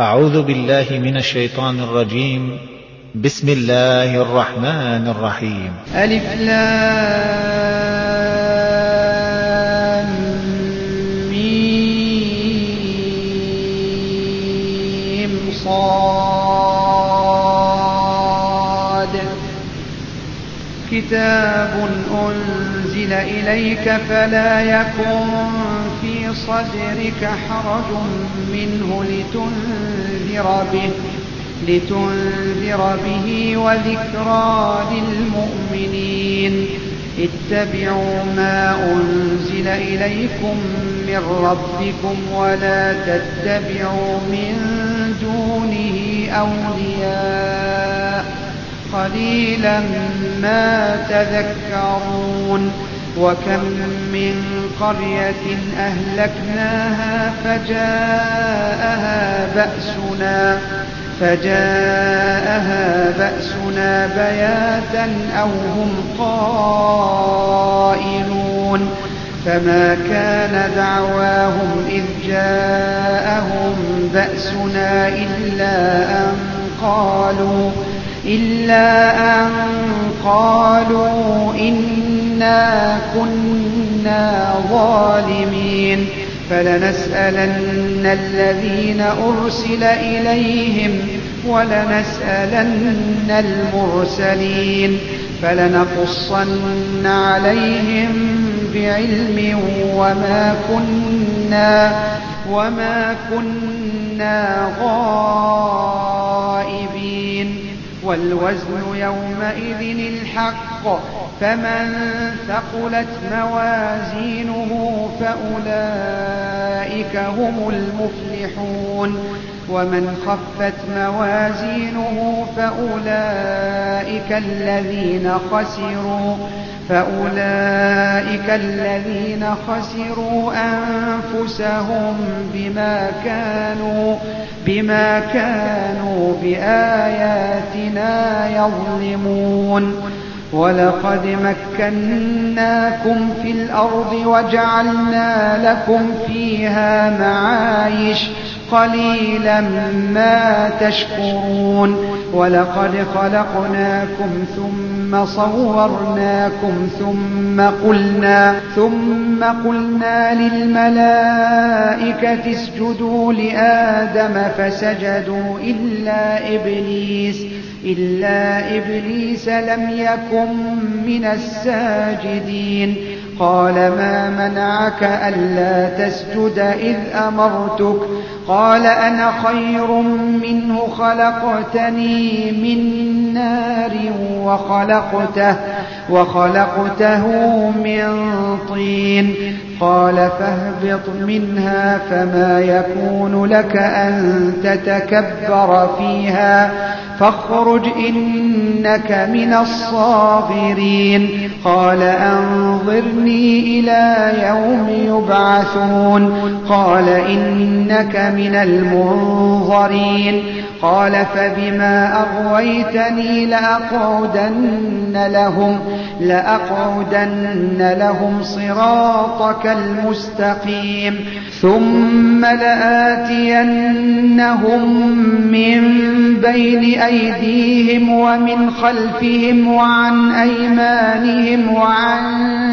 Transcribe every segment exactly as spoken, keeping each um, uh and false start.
أعوذ بالله من الشيطان الرجيم. بسم الله الرحمن الرحيم. ألف لام ميم صاد كتاب أنزل إليك فلا يكن في صدرك حرج منه لتنذر به لتنذر به وذكرى للمؤمنين. اتبعوا ما أنزل إليكم من ربكم ولا تتبعوا من دونه أولياء قليلا ما تذكرون. وكم من قرية أهلكناها فجاءها بأسنا فجاءها بأسنا بياتا أو هم قائلون. فما كان دعواهم إذ جاءهم بأسنا إلا أن قالوا إلا أن قالوا إنا كنا ظالمين. فلنسألن الذين أرسل إليهم ولنسألن المرسلين. فلنقصن عليهم بعلم وما كنا وما كنا غائبين. والوزن يومئذ الحق فمن ثقلت موازينه فأولئك هم المفلحون. ومن خفت موازينه فأولئك الذين خسروا فأولئك الذين خسروا أنفسهم بما كانوا بما كانوا بآياتنا يظلمون. ولقد مكناكم في الأرض وجعلنا لكم فيها معايش قليلا ما تشكرون. ولقد خلقناكم ثم صورناكم ثم قلنا ثم قلنا للملائكة اسجدوا لآدم فسجدوا إلا إبليس إلا إبليس لم يكن من الساجدين. قال ما منعك ألا تسجد إذ أمرتك؟ قال أنا خير منه خلقتني من نار وخلقته, وخلقته من طين. قال فاهبط منها فما يكون لك أن تتكبر فيها فاخرج إنك من الصاغرين. قال أنظرني إلى يوم يبعثون. قال إنك من المنظرين. قال فبما أغويتني لأقعدن لهم, لأقعدن لهم صراطك المستقيم ثم لآتينهم من بين أيديهم ومن خلفهم وعن أيمانهم وعن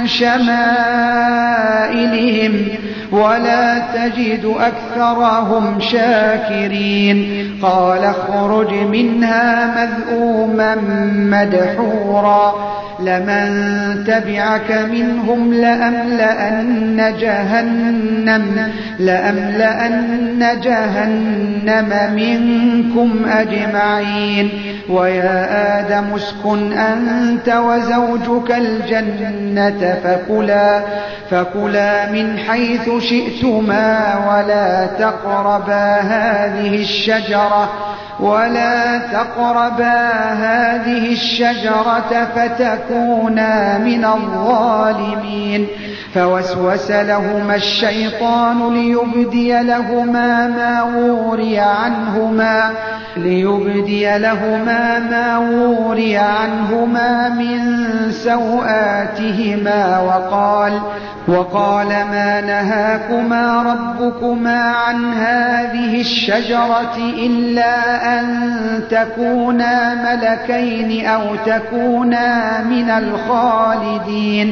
شمائلهم ولا تجد أكثرهم شاكرين. قال اخرج منها مذءوما مدحورا لمن تبعك منهم لأملأن جهنم, لأملأن جهنم منكم أجمعين. ويا آدم اسكن أنت وزوجك الجنة فكلا, فكلا من حيث شئتما ولا تقربا هذه الشجرة ولا تقربا هذه الشجرة فتكونا من الظالمين. فوسوس لهما الشيطان ليبدي لهما ما وري عنهما ليبدي لهما ما وري عنهما من سوآتهما وقال وقال ما نهاكما ربكما عن هذه الشجرة إلا أن تكونا ملكين أو تكونا من الخالدين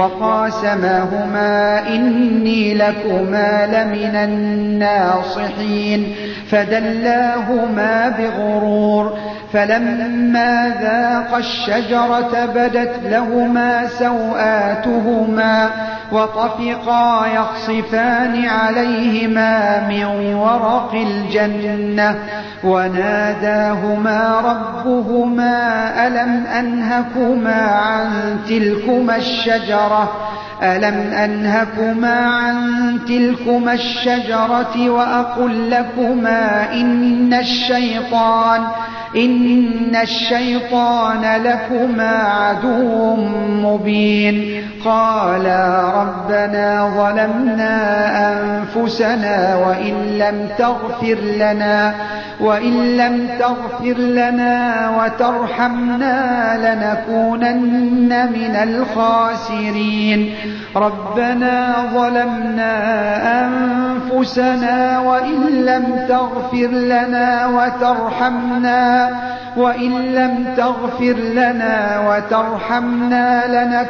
وقاسمهما إني لكما لمن الناصحين فدلاهما بغرور فلما ذاقا الشجرة بدت لهما سوآتهما وطفقا يخصفان عليهما من ورق الجنة وناداهما ربهما ألم أنهكما عن تلكما الشجرة ألم أنهكما عن تلكما الشجرة وأقل لكما إن الشيطان إن الشيطان لكما عدو مبين قالا ربنا ظلمنا أنفسنا وإن لم تغفر لنا وإن لم تغفر لنا وترحمنا لنكونن من الخاسرين ربنا ظلمنا أنفسنا وإن لم تغفر لنا وترحمنا وإن لم تغفر لنا وترحمنا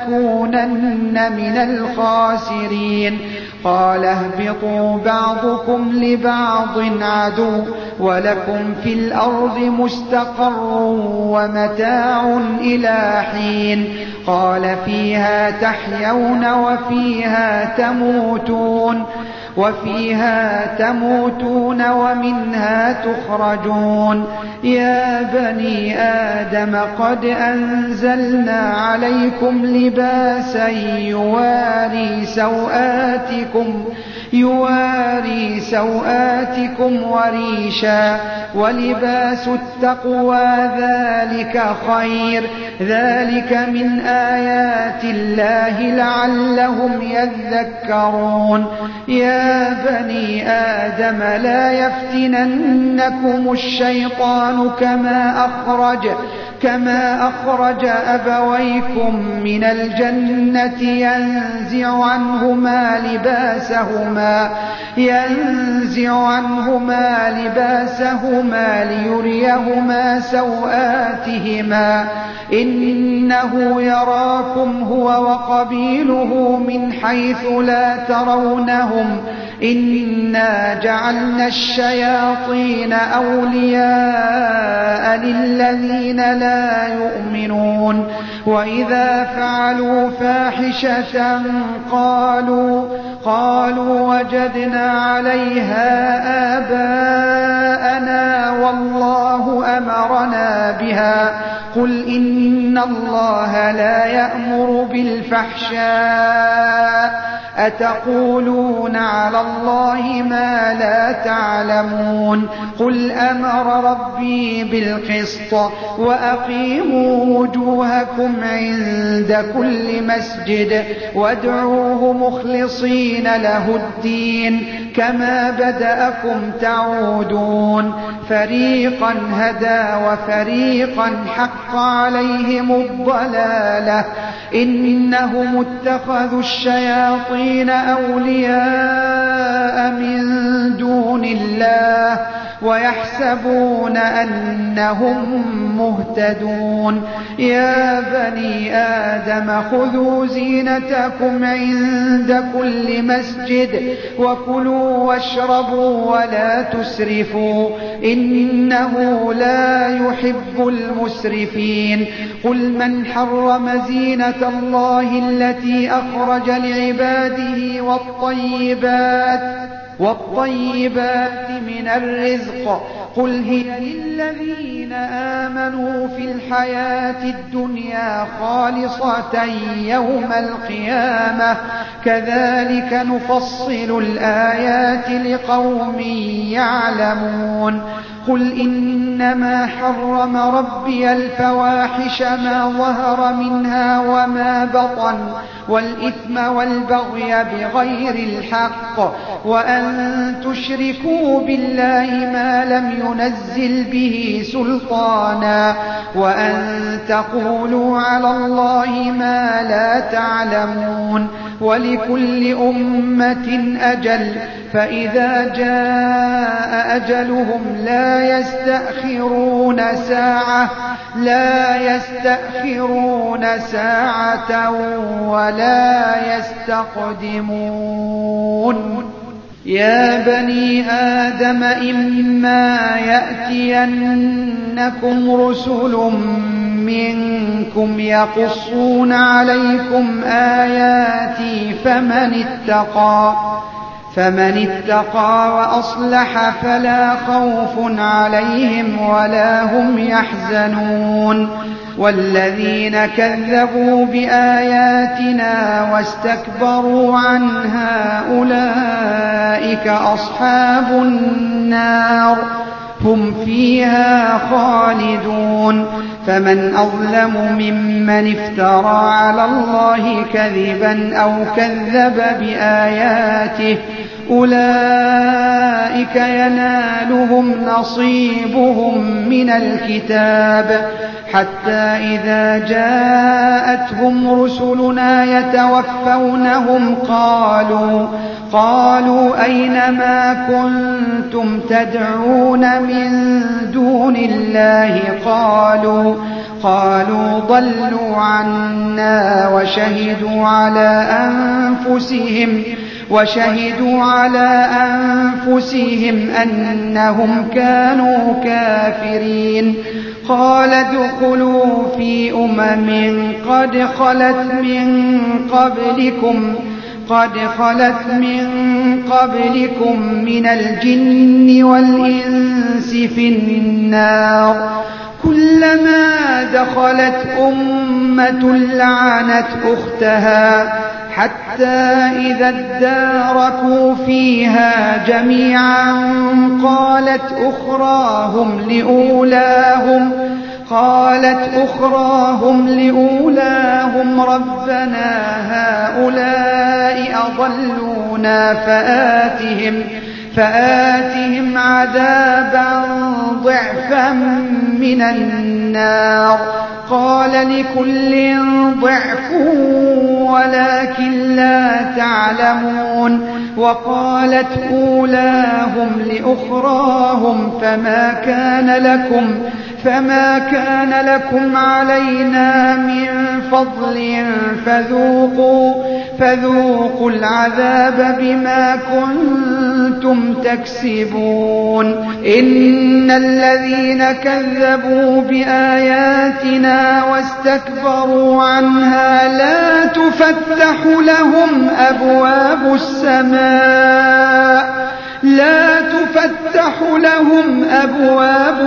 لنكونن من الخاسرين قال اهبطوا بعضكم لبعض عدو ولكم في الأرض مستقر ومتاع إلى حين قال فيها تحيون وفيها تموتون وفيها تموتون ومنها تخرجون يا بني آدم قد أنزلنا عليكم لباسا يواري سوآتكم يواري سوآتكم وريشا ولباس التقوى ذلك خير ذلك من آيات الله لعلهم يذكرون يا بني آدم لا يفتننكم الشيطان كما أخرج كما أخرج أبويكم من الجنة ينزع عنهما لباسهما ينزع عنهما لباسهما ليريهما سوآتهما إنه يراكم هو وقبيله من حيث لا ترونهم إنا جعلنا الشياطين أولياء للذين لا يؤمنون وإذا فعلوا فاحشة قالوا قالوا وجدنا عليها آباءنا والله أمرنا بها قل إن الله لا يأمر بالفحشاء أتقولون على الله ما لا تعلمون قل أمر ربي بالقسط وأقيموا وجوهكم عند كل مسجد وادعوه مخلصين له الدين كما بدأكم تعودون فريقا هدى وفريقا حق عليهم الضلالة إنهم اتخذوا الشياطين أولياء من دون الله ويحسبون أنهم مهتدون يا بني آدم خذوا زينتكم عند كل مسجد وكلوا واشربوا ولا تسرفوا إنه لا يحب المسرفين قل من حرم زينة الله التي أخرج لعباده والطيبات والطيبات من الرزق قل هي للذين آمنوا في الحياة الدنيا خالصة يوم القيامة كذلك نفصل الآيات لقوم يعلمون قل إنما حرم ربي الفواحش ما ظهر منها وما بطن والإثم والبغي بغير الحق وأن تشركوا بالله ما لم ينزل به سلطانا وأن تقولوا على الله ما لا تعلمون ولكل أمة أجل فإذا جاء أجلهم لا يستأخرون ساعة لا يستأخرون ساعة ولا يستقدمون. يا بني آدم إما يأتينكم رسل منكم يقصون عليكم آياتي فمن اتقى فمن اتقى وأصلح فلا خوف عليهم ولا هم يحزنون. والذين كذبوا بآياتنا واستكبروا عنها أولئك أصحاب النار هم فيها خالدون. فمن أظلم ممن افترى على الله كذبا أو كذب بآياته أولئك ينالهم نصيبهم من الكتاب حتى إذا جاءتهم رسلنا يتوفونهم قالوا قالوا أين ما كنتم تدعون من دون الله قالوا قالوا ضلوا عنا وشهدوا على أنفسهم وشهدوا على أنفسهم أنهم كانوا كافرين. قال ادخلوا في أمم قد خلت من قبلكم قد خلت من قبلكم من الجن والإنس في النار كلما دخلت أمة لعنت أختها حتى إذا اداركوا فيها جميعا قالت أخراهم لأولاهم قالت أخراهم لأولاهم ربنا هؤلاء أضلونا فآتهم فآتهم عذابا ضعفا من النار قال لكل ضعف ولكن لا تعلمون. وقالت أولاهم لأخراهم فما كان لكم فما كان لكم علينا من فضل فذوقوا فذوقوا العذاب بما كنتم تكسبون. إن الذين كذبوا بآياتنا واستكبروا عنها لا تفتح لهم أبواب السماء لا تفتح لهم أبواب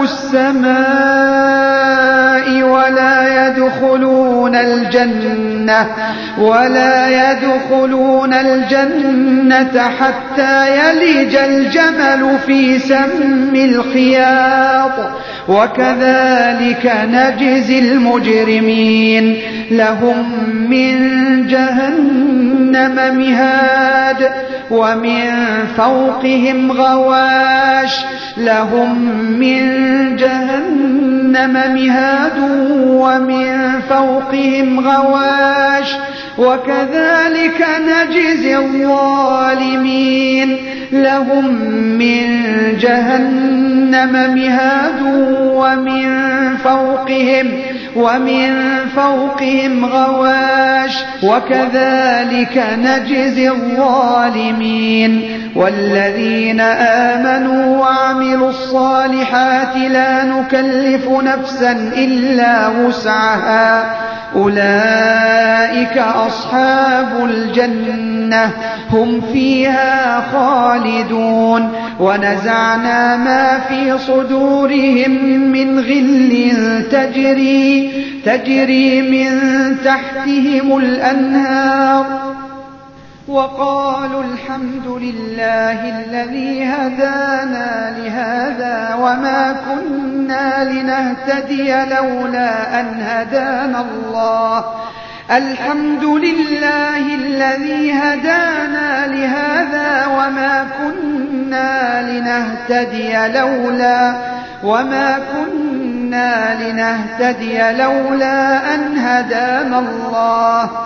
السماء ولا يدخلون الجنة ولا يدخلون الجنة حتى يلج الجمل في سم الخياط وكذلك نجزي المجرمين. لهم من جهنم مهاد ومن فوقهم غواش لهم من جهنم مهاد ومن فوقهم غواش وكذلك نجزي الظالمين. لهم من جهنم مهاد ومن فوقهم ومن فوقهم غواش وكذلك نجزي الظالمين. والذين آمنوا وعملوا الصالحات لا نكلف نفسا إلا وسعها أولئك أصحاب الجنة هم فيها خالدون. ونزعنا ما في صدورهم من غل تجري تجري من تحتهم الأنهار وقالوا الحمد لله الذي هدانا لهذا وما كنا لنهتدي لولا أن هدانا الله الحمد لله الذي هدانا لهذا وما كنا لنهتدي لولا وما كنا لنهتدي لولا أن هدانا الله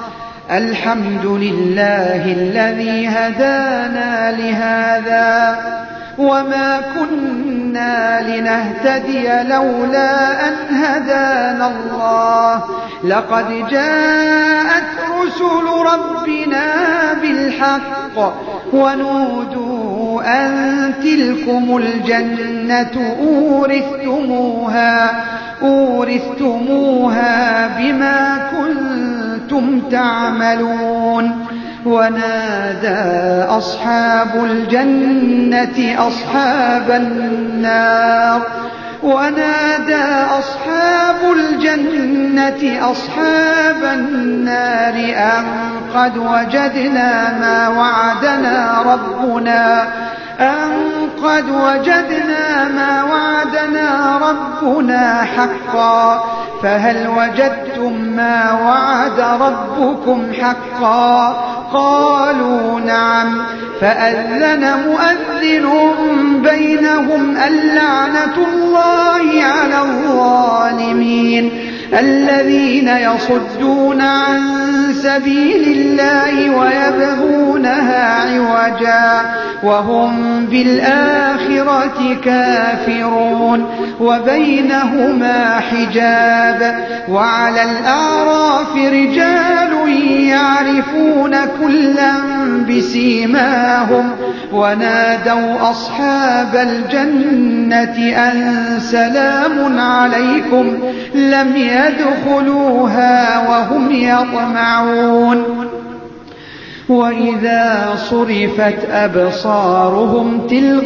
الحمد لله الذي هدانا لهذا وما كنا لنهتدي لولا أن هدانا الله لقد جاءت رسل ربنا بالحق ونودوا أن تلكم الجنة أورثتموها أورثتموها بما كنتم تعملون ونادى أصحاب الجنة أصحاب النار ونادى أصحاب الجنة أصحاب النار أن قد وجدنا ما وعدنا ربنا أن قد وجدنا ما وعدنا ربنا حقا فهل وجدتم ما وعد ربكم حقا قالوا نعم فأذن مؤذن بينهم اللعنة الله على الظالمين الذين يصدون عن سبيل الله ويبغونها عوجا وهم بالآخرة كافرون وبينهما حجاب وعلى الأعراف رجال يعرفون كلا بسيماهم ونادوا أصحاب الجنة أن سلام عليكم لم يدخلوها وهم يطمعون وإذا صرفت أبصارهم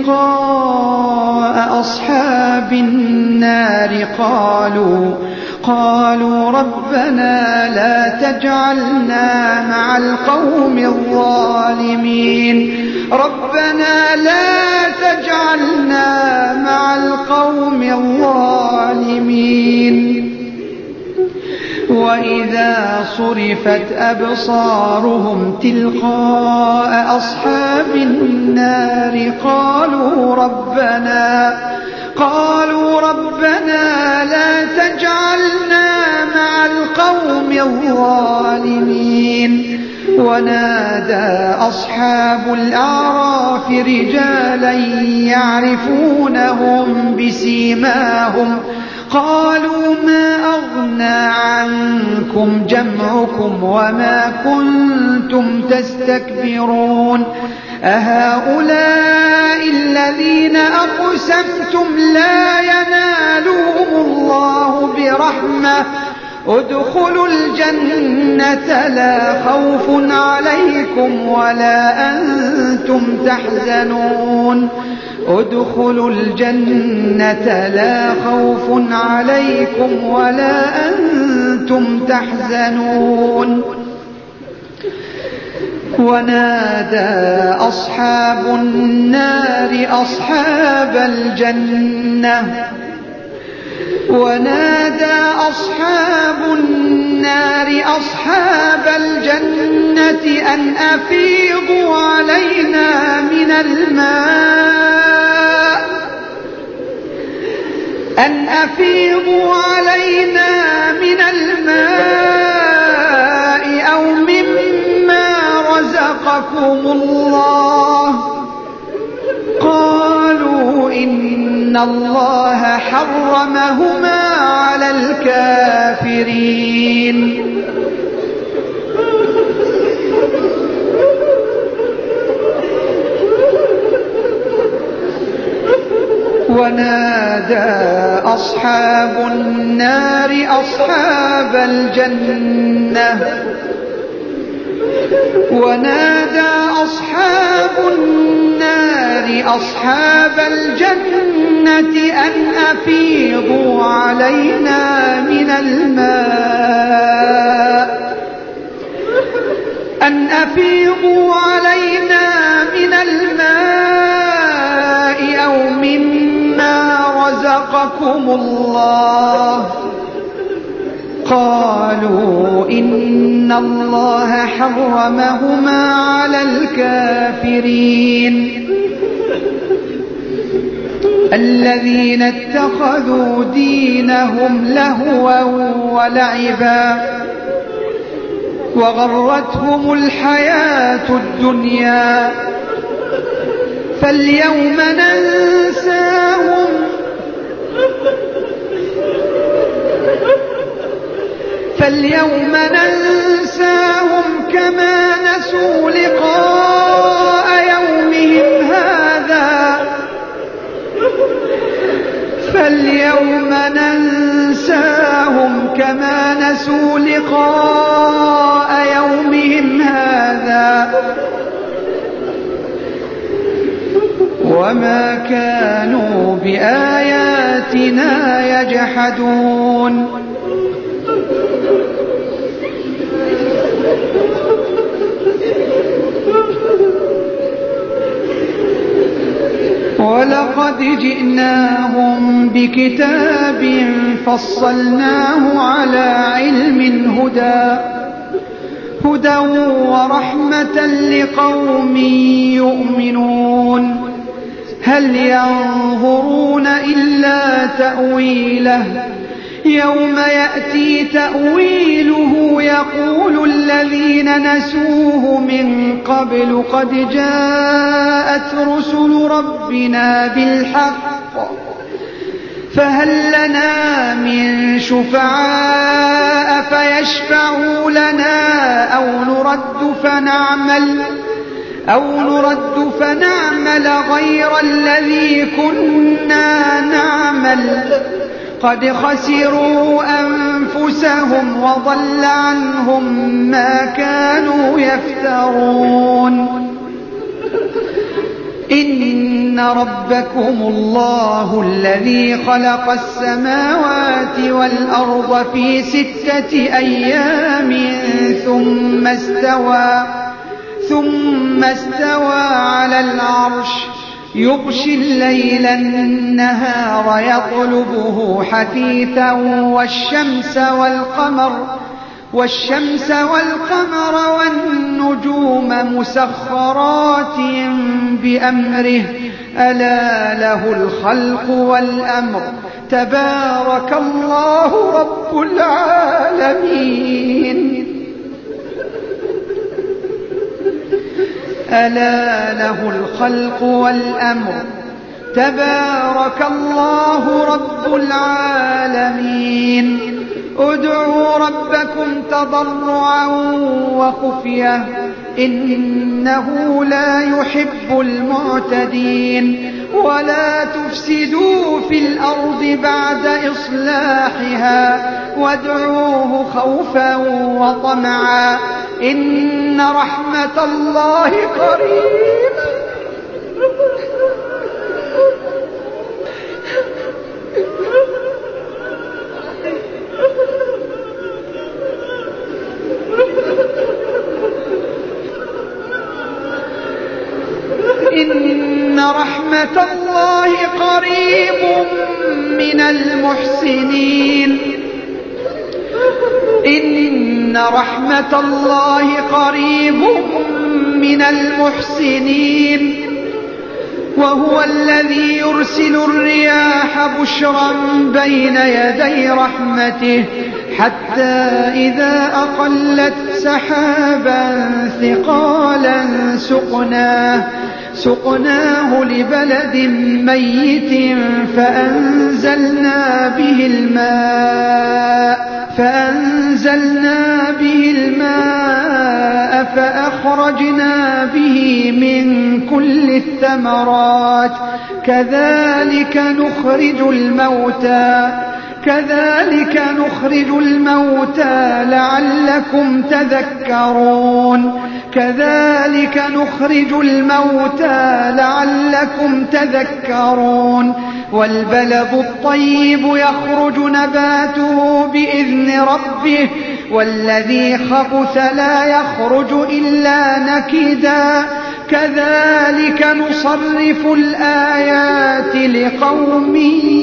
تلقاء أصحاب النار قالوا قالوا ربنا لا تجعلنا مع القوم الظالمين ربنا لا تجعلنا مع القوم الظالمين وإذا صرفت أبصارهم تلقاء أصحاب النار قالوا ربنا قالوا ربنا لا تجعلنا مع القوم الظالمين ونادى أصحاب الأعراف رجالا يعرفونهم بسيماهم قالوا ما أغنى عنكم جمعكم وما كنتم تستكبرون أهؤلاء الذين أقسمتم لا ينالهم الله برحمة ادخلوا الجنة لا خوف عليكم ولا أنتم تحزنون ادخلوا الجنة لا خوف عليكم ولا أنتم تحزنون ونادى أصحاب النار أصحاب الجنة ونادى أصحاب النار أصحاب الجنة أن أفيضوا علينا من الماء أن أفيضوا علينا من الماء أو مما رزقكم الله قالوا إن الله حرمهما على الكافرين ونادى أصحاب النار أصحاب الجنة ونادى أصحاب النار أصحاب الجنة أن أفيضوا علينا من الماء أن أفيضوا علينا من الماء أو مما رزقكم الله قالوا إن الله حرمهما على الكافرين الذين اتخذوا دينهم لهوا ولعبا وغرتهم الحياة الدنيا فاليوم ننساهم فاليوم ننساهم كما نسوا لقاء يومهم هذا فاليوم ننساهم كما نسوا لقاء يومهم هذا وما كانوا بآياتنا يجحدون ولقد جئناهم بكتاب فصلناه على علم هدى هدى ورحمة لقوم يؤمنون هل ينظرون إلا تأويله يوم يأتي تأويله يقول الذين نسوه من قبل قد جاءت رسل ربنا بالحق فهل لنا من شفعاء فيشفعوا لنا أو نرد فنعمل أو نرد فنعمل غير الذي كنا نعمل قد خسروا أنفسهم وضل عنهم ما كانوا يفترون إن ربكم الله الذي خلق السماوات والأرض في ستة أيام ثم استوى ثم استوى على العرش يغشي الليل النهار يطلبه حثيثا والشمس والقمر والشمس والقمر والنجوم مسخرات بأمره ألا له الخلق والأمر تبارك الله رب العالمين ألا له الخلق والأمر تبارك الله رب العالمين ادعوا ربكم تضرعا وخفية إنه لا يحب المعتدين ولا تفسدوا في الأرض بعد إصلاحها وادعوه خوفا وطمعا إن رحمة الله قريب إن رحمة الله قريب من المحسنين إن رحمة الله قريب من المحسنين وهو الذي يرسل الرياح بشرا بين يدي رحمته حتى إذا أقلت سحابا ثقالا سقناه سقناه لبلد ميت فأنزلنا به الماء فأنزلنا به الماء فأخرجنا به من كل الثمرات كذلك نخرج الموتى كذلك نخرج الموتى لعلكم تذكرون كذلك نخرج الموتى لعلكم تذكرون والبلد الطيب يخرج نباته بإذن ربه والذي خبث لا يخرج إلا نكدا كذلك نصرف الآيات لقوم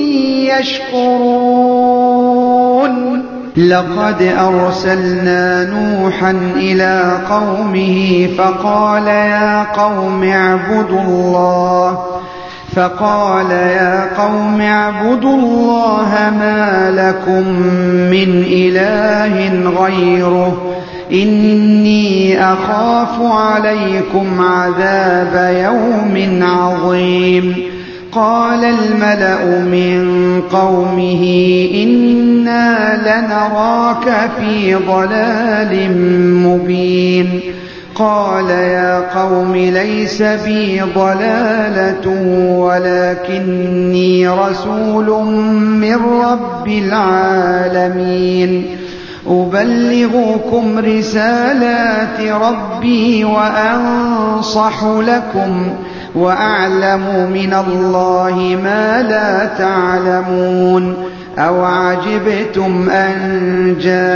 يشكرون لقد أرسلنا نوحا إلى قومه فقال يا قوم اعبدوا الله فقال يا قوم اعبدوا الله ما لكم من إله غيره إني أخاف عليكم عذاب يوم عظيم. قال الملأ من قومه إنا لنراك في ضلال مبين. قال يا قوم ليس بي ضلالة ولكني رسول من رب العالمين أبلغكم رسالات ربي وأنصح لكم وأعلم من الله ما لا تعلمون. أو عجبتم أن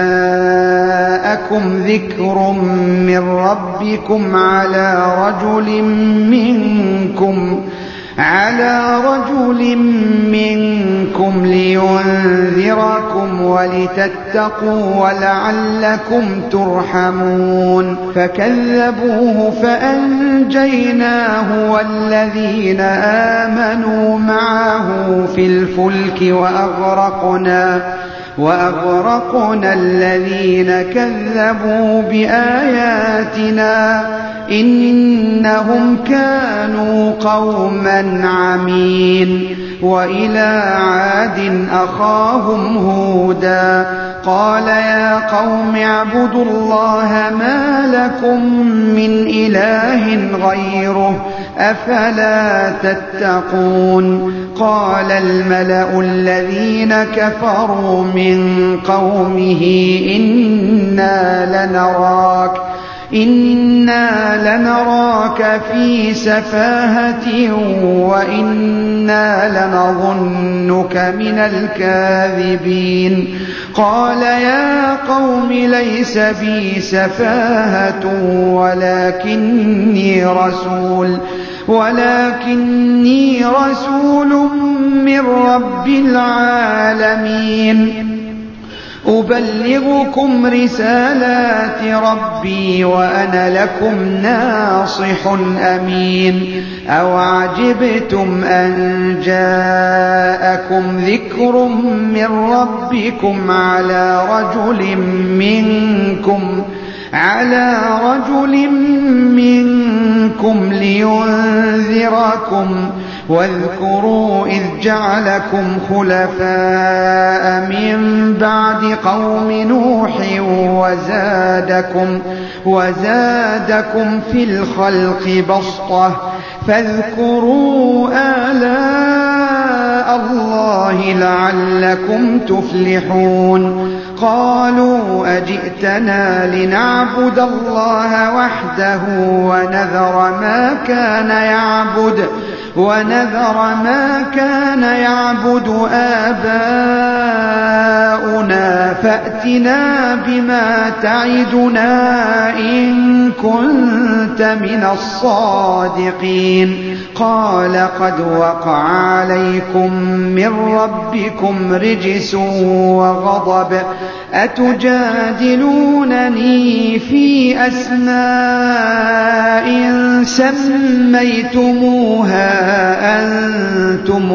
جاءكم ذكر من ربكم على رجل منكم على رجل منكم لينذركم ولتتقوا ولعلكم ترحمون. فكذبوه فأنجيناه والذين آمنوا معه في الفلك وأغرقنا وأغرقنا الذين كذبوا بآياتنا إنهم كانوا قوما عمين. وإلى عاد أخاهم هودا قال يا قوم اعبدوا الله ما لكم من إله غيره أفلا تتقون. قال الملأ الذين كفروا من قومه إنا لنراك إنا لنراك في سفاهة وإنا لنظنك من الكاذبين. قال يا قوم ليس بي سفاهة ولكني رسول ولكني رسول من رب العالمين أبلغكم رسالات ربي وأنا لكم ناصح أمين. أو عجبتم أن جاءكم ذكر من ربكم على رجل منكم على رجل منكم لينذركم واذكروا إذ جعلكم خلفاء من بعد قوم نوح وزادكم, وزادكم في الخلق بسطة فاذكروا آلاء الله لعلكم تفلحون. قالوا أجئتنا لنعبد الله وحده ونذر ما كان يعبد ونذر ما كان يعبد آباؤنا فأتنا بما تعدنا إن كنت من الصادقين. قال قد وقع عليكم من ربكم رجس وغضب أتجادلونني في أسماء سميتموها أنتم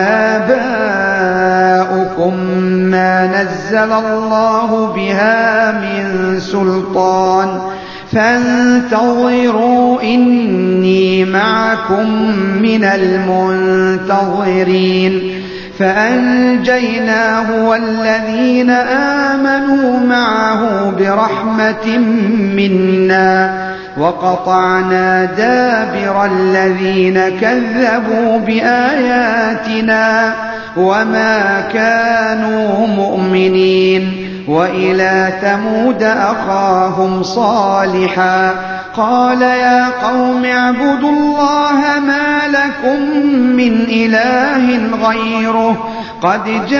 وآباؤكم ما نزل الله بها من سلطان فانتظروا إني معكم من المنتظرين. فأنجيناه والذين آمنوا معه برحمة منا وقطعنا دابر الذين كذبوا بآياتنا وما كانوا مؤمنين. وإلى ثمود أخاهم صالحا قال يا قوم اعبدوا الله ما لكم من إله غيره قد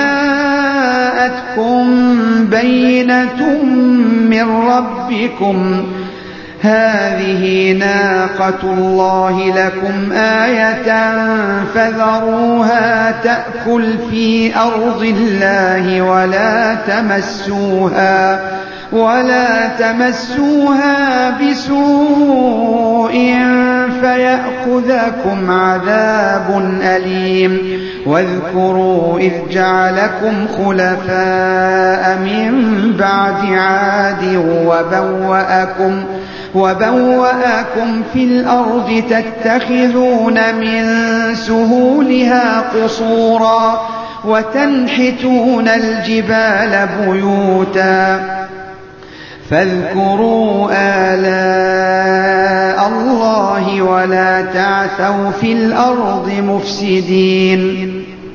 جاءتكم بينة من ربكم هذه ناقة الله لكم آية فذروها تأكل في أرض الله ولا تمسوها ولا تمسوها بسوء فيأخذكم عذاب أليم واذكروا إذ جعلكم خلفاء من بعد عاد وبوأكم وبوأكم في الأرض تتخذون من سهولها قصورا وتنحتون الجبال بيوتا فاذكروا آلاء الله ولا تعثوا في الأرض مفسدين.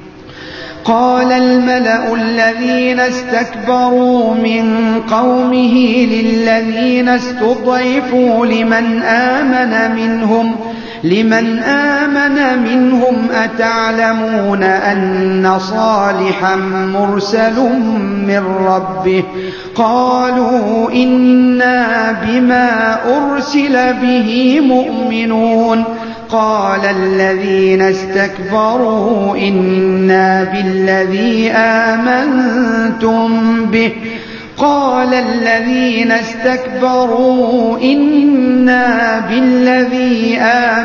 قال الملأ الذين استكبروا من قومه للذين استضعفوا لمن آمن منهم لمن آمن منهم أتعلمون أن صالحا مرسل من ربه قالوا إنا بما أرسل به مؤمنون. قال الذين استكبروا إنا بالذي آمنتم به قال الذين استكبروا إنا بالذي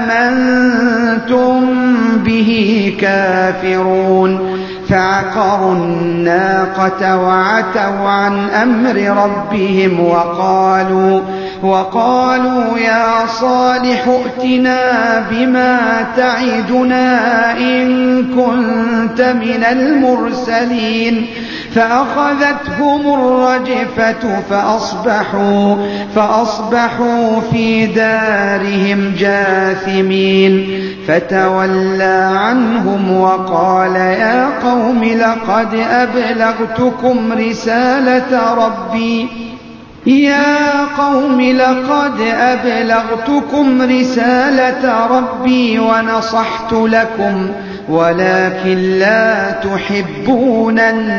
آمنتم به كافرون. فعقروا الناقة وعتوا عن أمر ربهم وقالوا وقالوا يا صالح ائتنا بما تعدنا إن كنت من المرسلين. فأخذتهم الرجفة فأصبحوا, فأصبحوا في دارهم جاثمين. فتولى عنهم وقال يا قوم لقد أبلغتكم رسالة ربي يا قوم لقد أبلغتكم رسالة ربي ونصحت لكم ولكن لا تحبون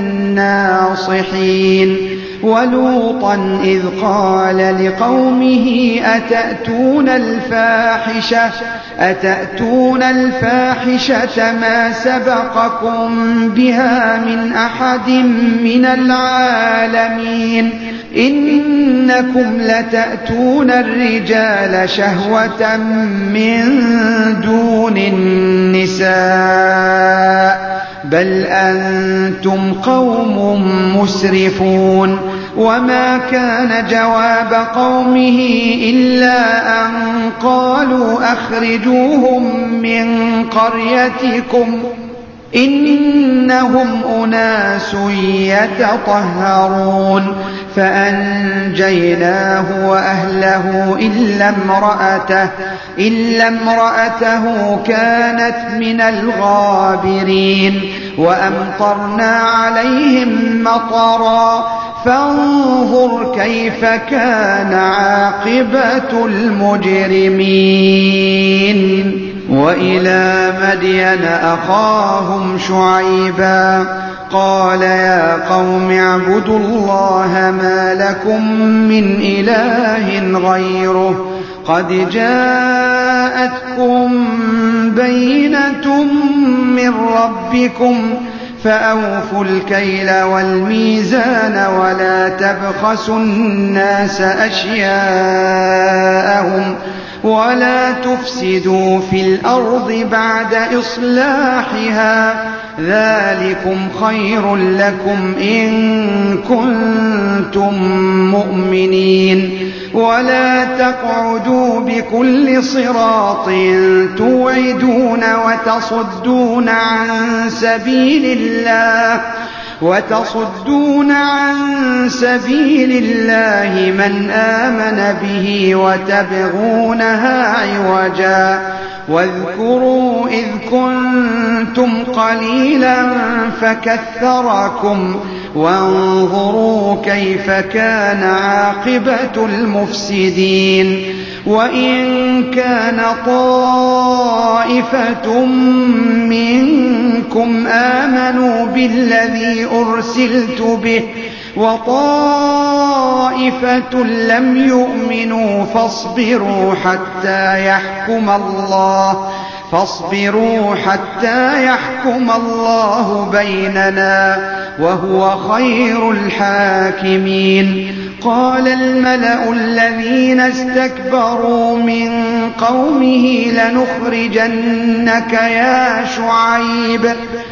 الناصحين. ولوطا إذ قال لقومه أتأتون الفاحشة أتأتون الفاحشة ما سبقكم بها من أحد من العالمين إنكم لتأتون الرجال شهوة من دون النساء بل أنتم قوم مسرفون. وما كان جواب قومه إلا أن قالوا أخرجوهم من قريتكم إنهم أناس يتطهرون. فأنجيناه وأهله إلا امرأته, إلا امرأته كانت من الغابرين. وأمطرنا عليهم مطرا فانظر كيف كان عاقبة المجرمين. وإلى مدين أخاهم شعيبا قال يا قوم اعبدوا الله ما لكم من إله غيره قد جاءتكم بينة من ربكم فأوفوا الكيل والميزان ولا تبخسوا الناس أشياءهم ولا تفسدوا في الأرض بعد إصلاحها ذلكم خير لكم إن كنتم مؤمنين. ولا تقعدوا بكل صراط توعدون وتصدون عن سبيل الله وتصدون عن سبيل الله من آمن به وتبغونها عوجا. واذكروا إذ كنتم قليلا فكثركم وانظروا كيف كان عاقبة المفسدين. وإن كان طائفة منكم آمنوا بالذي أرسلت به وطائفة لم يؤمنوا فاصبروا حتى يحكم الله فاصبروا حتى يحكم الله بيننا وهو خير الحاكمين. قال الملأ الذين استكبروا من قومه لنخرجنك يا شعيب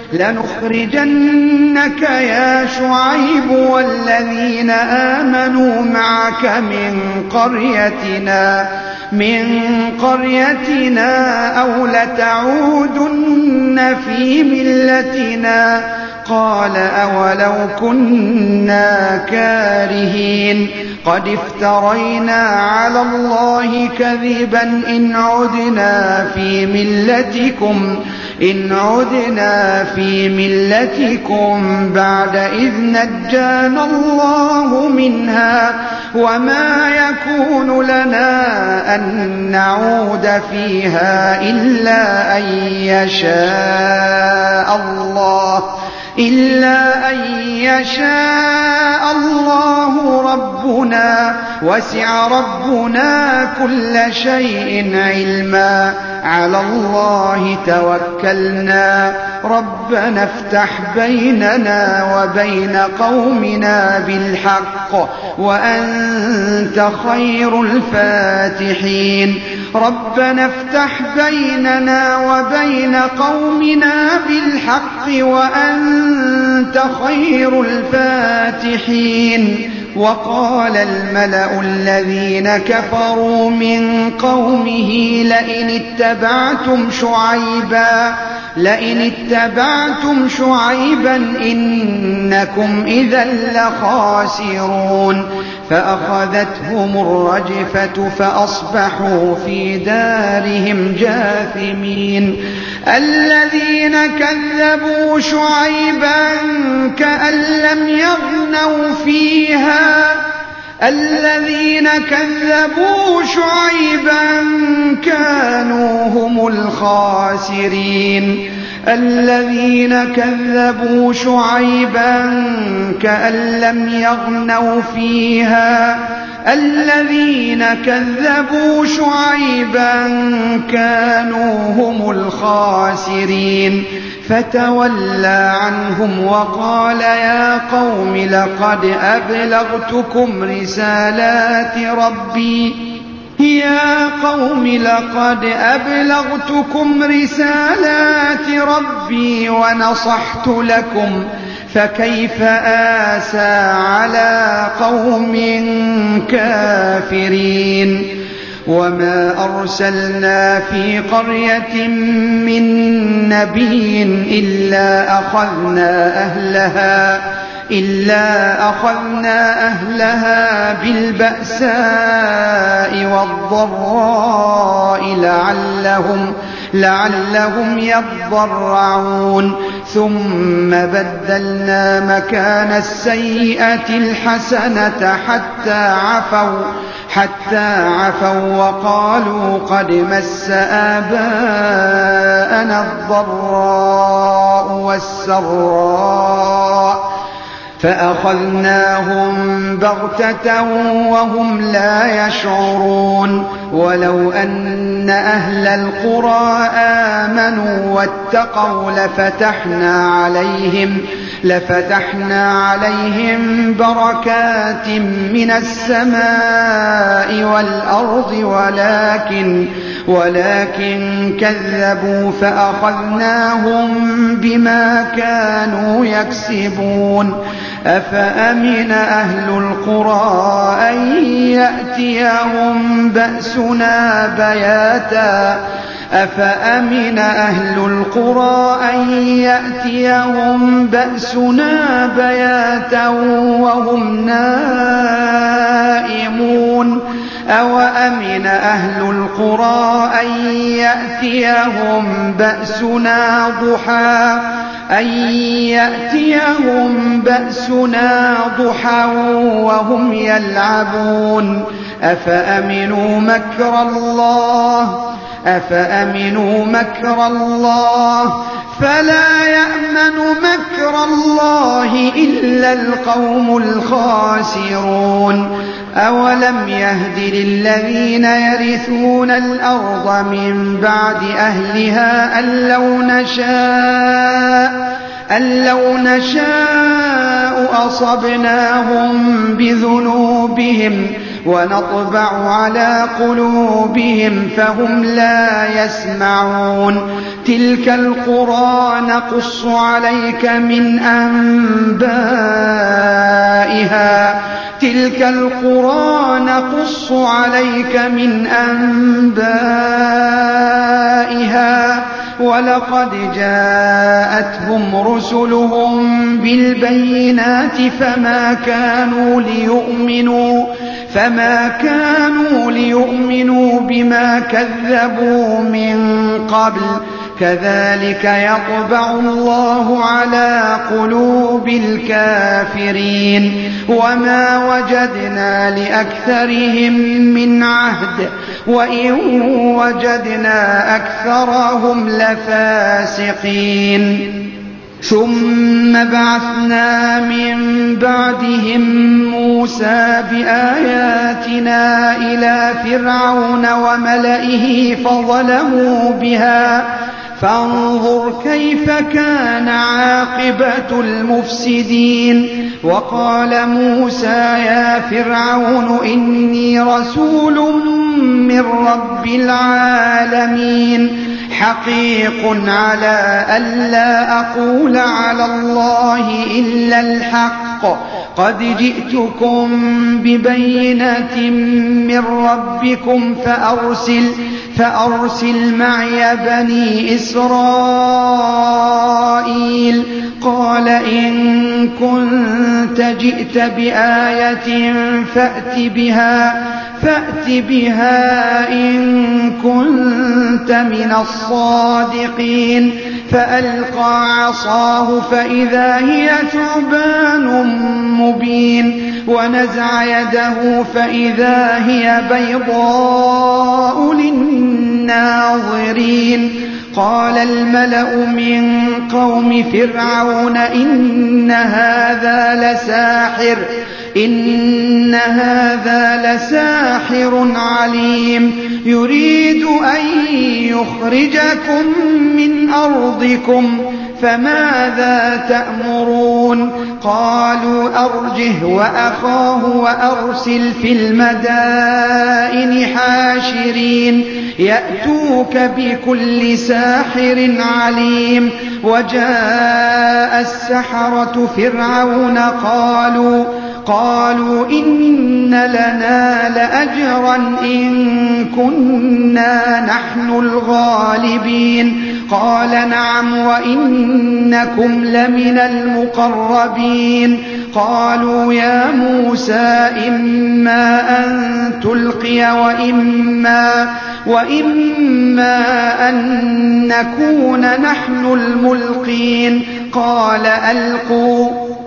لنخرجنك يا شعيب والذين آمنوا معك من قريتنا من قريتنا أو لتعودن في ملتنا قال أولو كنا كارهين قد افترينا على الله كذبا إن عدنا في ملتكم إن عدنا في ملتكم بعد إذ نجانا الله منها وما يكون لنا أن نعود فيها إلا أن يشاء الله إلا أن يشاء الله ربنا وسع ربنا كل شيء علما على الله توكلنا ربنا افتح بيننا وبين قومنا بالحق وأنت خير الفاتحين ربنا افتح بيننا وبين قومنا بالحق وأنت خير الفاتحين وقال الملأ الذين كفروا من قومه لئن اتبعتم شعيبا لئن اتبعتم شعيبا إنكم إذا لخاسرون فأخذتهم الرجفة فأصبحوا في دارهم جاثمين الذين كذبوا شعيبا كأن لم يغنوا فيها الذين كذبوا شعيبا كانوا هم الخاسرين الذين كذبوا شعيبا كأن لم يغنوا فيها الذين كذبوا شعيبا كانوا هم الخاسرين فتولى عنهم وقال يا قوم لقد أبلغتكم رسالات ربي يا قوم لقد أبلغتكم رسالات ربي ونصحت لكم فكيف آسى على قوم كافرين وما أرسلنا في قرية من نبي إلا أخذنا أهلها إلا أخذنا أهلها بالبأساء والضراء لعلهم لعلهم يضرعون ثم بدلنا مكان السيئة الحسنة حتى عفوا حتى عفوا وقالوا قد مس آباءنا الضراء والسراء فأخذناهم بغتة وهم لا يشعرون ولو أن أهل القرى آمنوا واتقوا لفتحنا عليهم لفتحنا عليهم بركات من السماء والأرض ولكن ولكن كذبوا فأخذناهم بما كانوا يكسبون أفأمن أهل القرى أن يأتيهم بأسنا بياتا أفأمن أهل القرى أن يأتيهم بأسنا بياتا وهم نائمون أوأمن أهل القرى أن يأتيهم بأسنا ضحى أن يأتيهم بأسنا ضحى وهم يلعبون أفأمنوا مكر الله أفأمنوا مكر الله فلا يأمن مكر الله إلا القوم الخاسرون أولم يهد للذين يرثون الأرض من بعد أهلها أن لو نشاء أن لو نشاء أصبناهم بذنوبهم ونطبع على قلوبهم فهم لا يسمعون تلك القرى نقص عليك من أنبائها تلك القرى نقص عليك من أنبائها ولقد جاءتهم رسلهم بالبينات فما كانوا ليؤمنوا فما كانوا ليؤمنوا بما كذبوا من قبل كذلك يطبع الله على قلوب الكافرين وما وجدنا لأكثرهم من عهد وإن وجدنا أكثرهم لفاسقين ثم بعثنا من بعدهم موسى بآياتنا إلى فرعون وملئه فظلموا بها فانظر كيف كان عاقبة المفسدين وقال موسى يا فرعون إني رسول من رب العالمين حقيق على ألا أقول على الله إلا الحق قد جئتكم ببينة من ربكم فأرسل, فأرسل معي بني إسرائيل قال إن كنت جئت بآية فأت بها فأت بها إن كنت من الصادقين فألقى عصاه فإذا هي ثعبان مبين ونزع يده فإذا هي بيضاء للناظرين قال الملأ من قوم فرعون إن هذا لساحر إن هذا لساحر عليم يريد أن يخرجكم من أرضكم فماذا تأمرون قالوا أرجه وأخاه وأرسل في المدائن حاشرين يأتوك بكل ساحر عليم وجاء السحرة فرعون قالوا قالوا إن لنا لأجرا إن كنا نحن الغالبين قال نعم وإنكم لمن المقربين قالوا يا موسى إما أن تلقي وإما, وإما أن نكون نحن الملقين قال ألقوا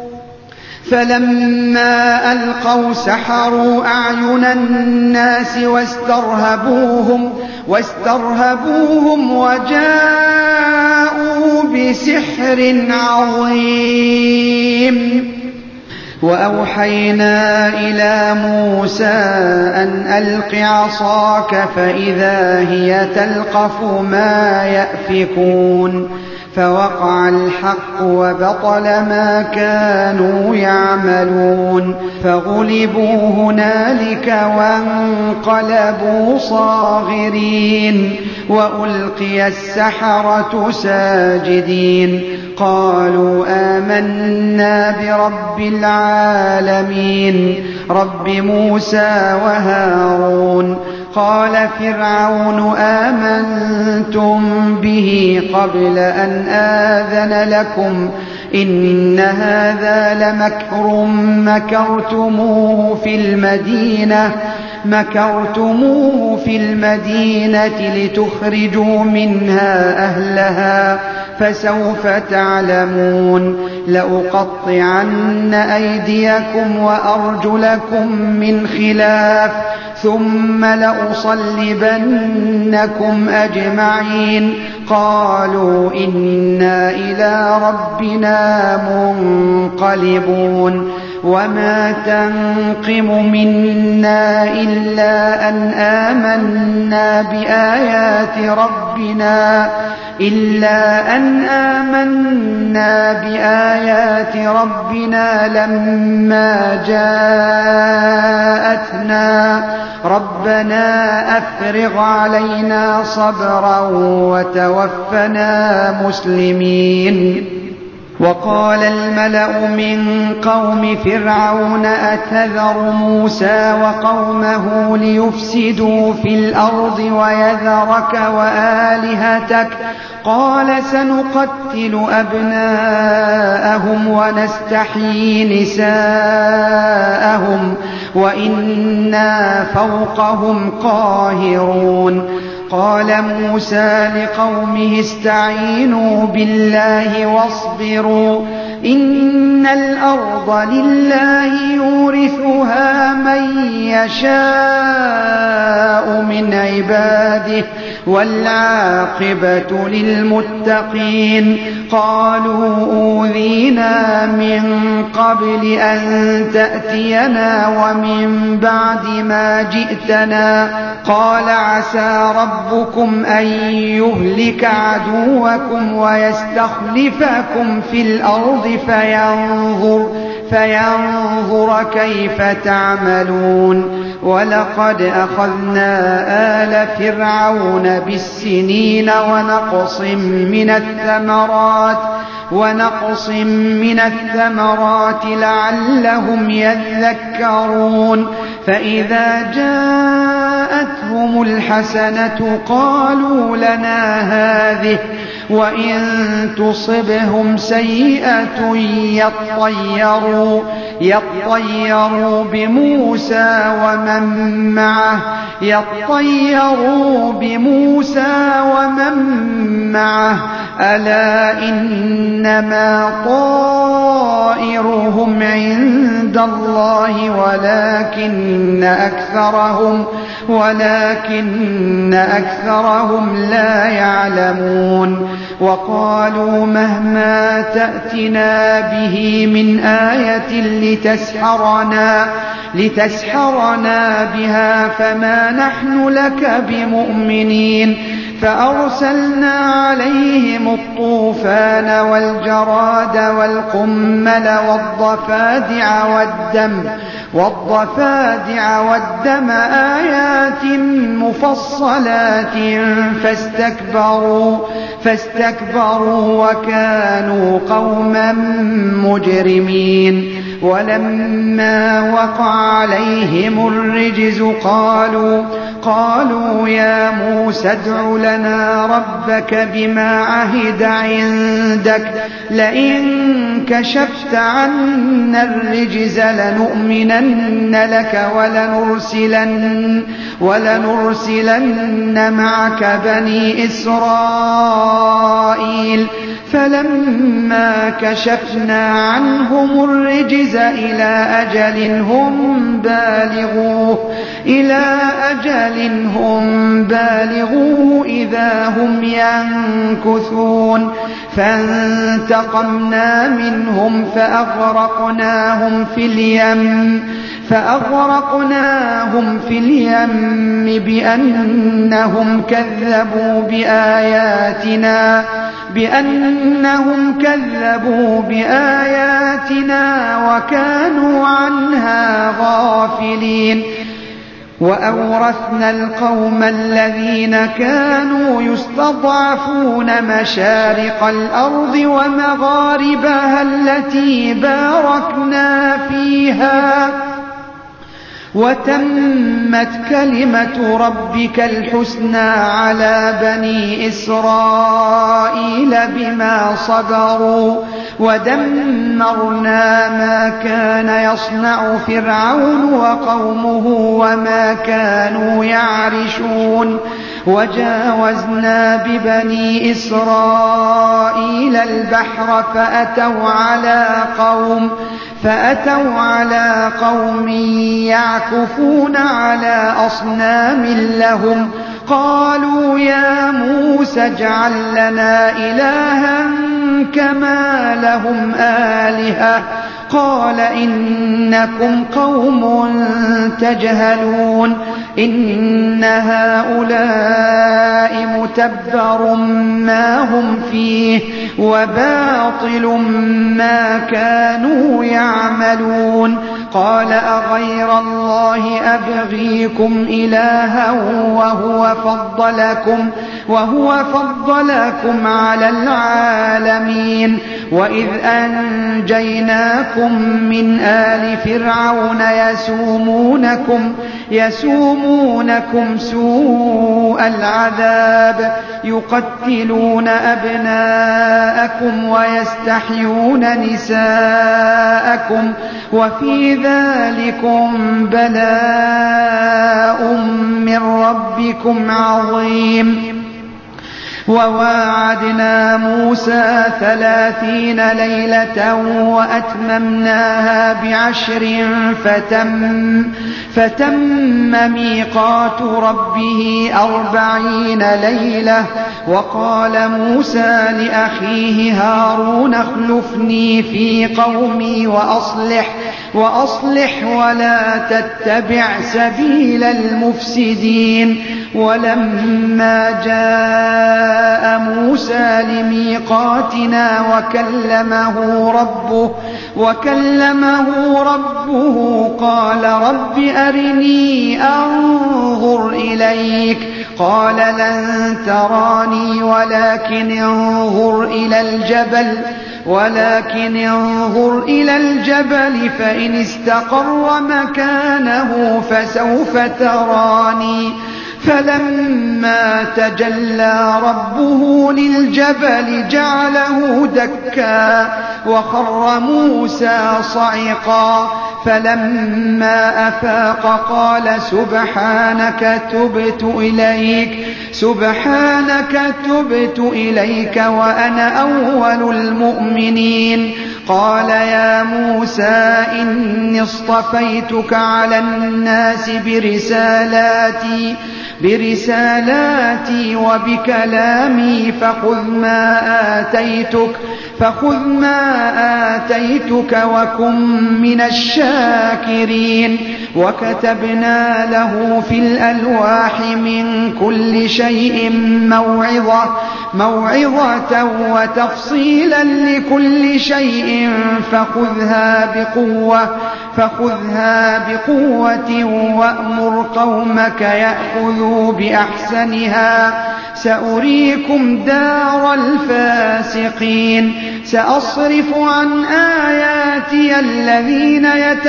فلما ألقوا سحروا أعين الناس واسترهبوهم, واسترهبوهم وجاءوا بسحر عظيم وأوحينا إلى موسى أن ألق عصاك فإذا هي تلقف ما يأفكون فوقع الحق وبطل ما كانوا يعملون فغلبوا هنالك وانقلبوا صاغرين وألقي السحرة ساجدين قالوا آمنا برب العالمين رب موسى وهارون قال فرعون آمنتم به قبل أن آذن لكم إن هذا لمكر مكرتموه في المدينة مكرتموه في المدينة لتخرجوا منها أهلها فسوف تعلمون لأقطعن أيديكم وأرجلكم من خلاف ثم لأصلبنكم أجمعين قالوا إنا إلى ربنا منقلبون وما تنقم منا إلا أن آمنا بآيات ربنا إلا أن آمنا بآيات ربنا لما جاءتنا ربنا أفرغ علينا صبرا وتوفنا مسلمين. وقال الملأ من قوم فرعون أتذر موسى وقومه ليفسدوا في الأرض ويذرك وآلهتك قال سنقتل أبناءهم ونستحيي نساءهم وإنا فوقهم قاهرون. قال موسى لقومه استعينوا بالله واصبروا إن الأرض لله يورثها من يشاء من عباده والعاقبة للمتقين. قالوا أوذينا من قبل أن تأتينا ومن بعد ما جئتنا قال عسى ربكم أن يهلك عدوكم ويستخلفكم في الأرض فينظر, فينظر كيف تعملون. ولقد أخذنا آل فرعون بالسنين ونقص من الثمرات ونقص من الثمرات لعلهم يذكرون. فإذا جاءتهم الحسنة قالوا لنا هذه وإن تصبهم سيئة يطيروا, يطيروا بموسى ومن معه يطيروا بموسى ومن معه ألا إنما طائرهم عند الله ولكن أكثرهم ولكن أكثرهم لا يعلمون. وقالوا مهما تأتنا به من آية لتسحرنا, لتسحرنا بها فما نحن لك بمؤمنين. فأرسلنا عليهم الطوفان والجراد والقمل والضفادع والدم والضفادع والدم آيات مفصلات فاستكبروا, فاستكبروا وكانوا قوما مجرمين. ولما وقع عليهم الرجز قالوا قالوا يا موسى ادع لنا ربك بما عهد عندك لئن كشفت عنا الرجز لنؤمنن لك ولنرسلن, ولنرسلن معك بني إسرائيل. فلما كشفنا عنهم الرجز إلى أجل هم بالغوه إلى أجل هم بالغوه إذا هم ينكثون. فانتقمنا منهم فأغرقناهم في اليم فأغرقناهم في اليم بأنهم كذبوا بآياتنا بأنهم كذبوا بآياتنا وكانوا عنها غافلين. وأورثنا القوم الذين كانوا يستضعفون مشارق الأرض ومغاربها التي باركنا فيها وتمت كلمة ربك الحسنى على بني إسرائيل بما صبروا ودمرنا ما كان يصنع فرعون وقومه وما كانوا يعرشون. وجاوزنا ببني إسرائيل البحر فأتوا على قوم فأتوا على قوم يعكفون على أصنام لهم قالوا يا موسى اجعل لنا إلها كما لهم آلهة قال إنكم قوم تجهلون إن هؤلاء متبر ما هم فيه وباطل ما كانوا يعملون قال أغير الله أبغيكم إلها وهو فضلكم, وهو فضلكم على العالمين وإذ أنجيناكم من آل فرعون يسومونكم, يسومونكم سوء العذاب يقتلون أبناءكم ويستحيون نساءكم وفي ذلكم بلاء من ربكم عظيم وواعدنا موسى ثلاثين ليلة وأتممناها بعشر فتم, فتم ميقات ربه أربعين ليلة وقال موسى لأخيه هارون اخلفني في قومي وأصلح, وأصلح ولا تتبع سبيل المفسدين ولما جاء موسى لميقاتنا وكلمه ربه, وكلمه ربه قال رب أرني أنظر إليك قال لن تراني ولكن انظر إلى الجبل ولكن انظر إلى الجبل فإن استقر مكانه فسوف تراني فلما تجلى ربه للجبل جعله دكا وخر موسى صعقا فلما أفاق قال سبحانك تبت إليك سبحانك تبت إليك وأنا أول المؤمنين قال يا موسى إني اصطفيتك على الناس برسالاتي برسالاتي وبكلامي فخذ ما آتيتك فخذ ما آتيتك وكن من الشاكرين وكتبنا له في الألواح من كل شيء موعظة موعظة وتفصيلا لكل شيء فخذها بقوة فخذها بقوة وأمر قومك يأخذوا بأحسنها سأريكم دار الفاسقين سأصرف عن آياتي الذين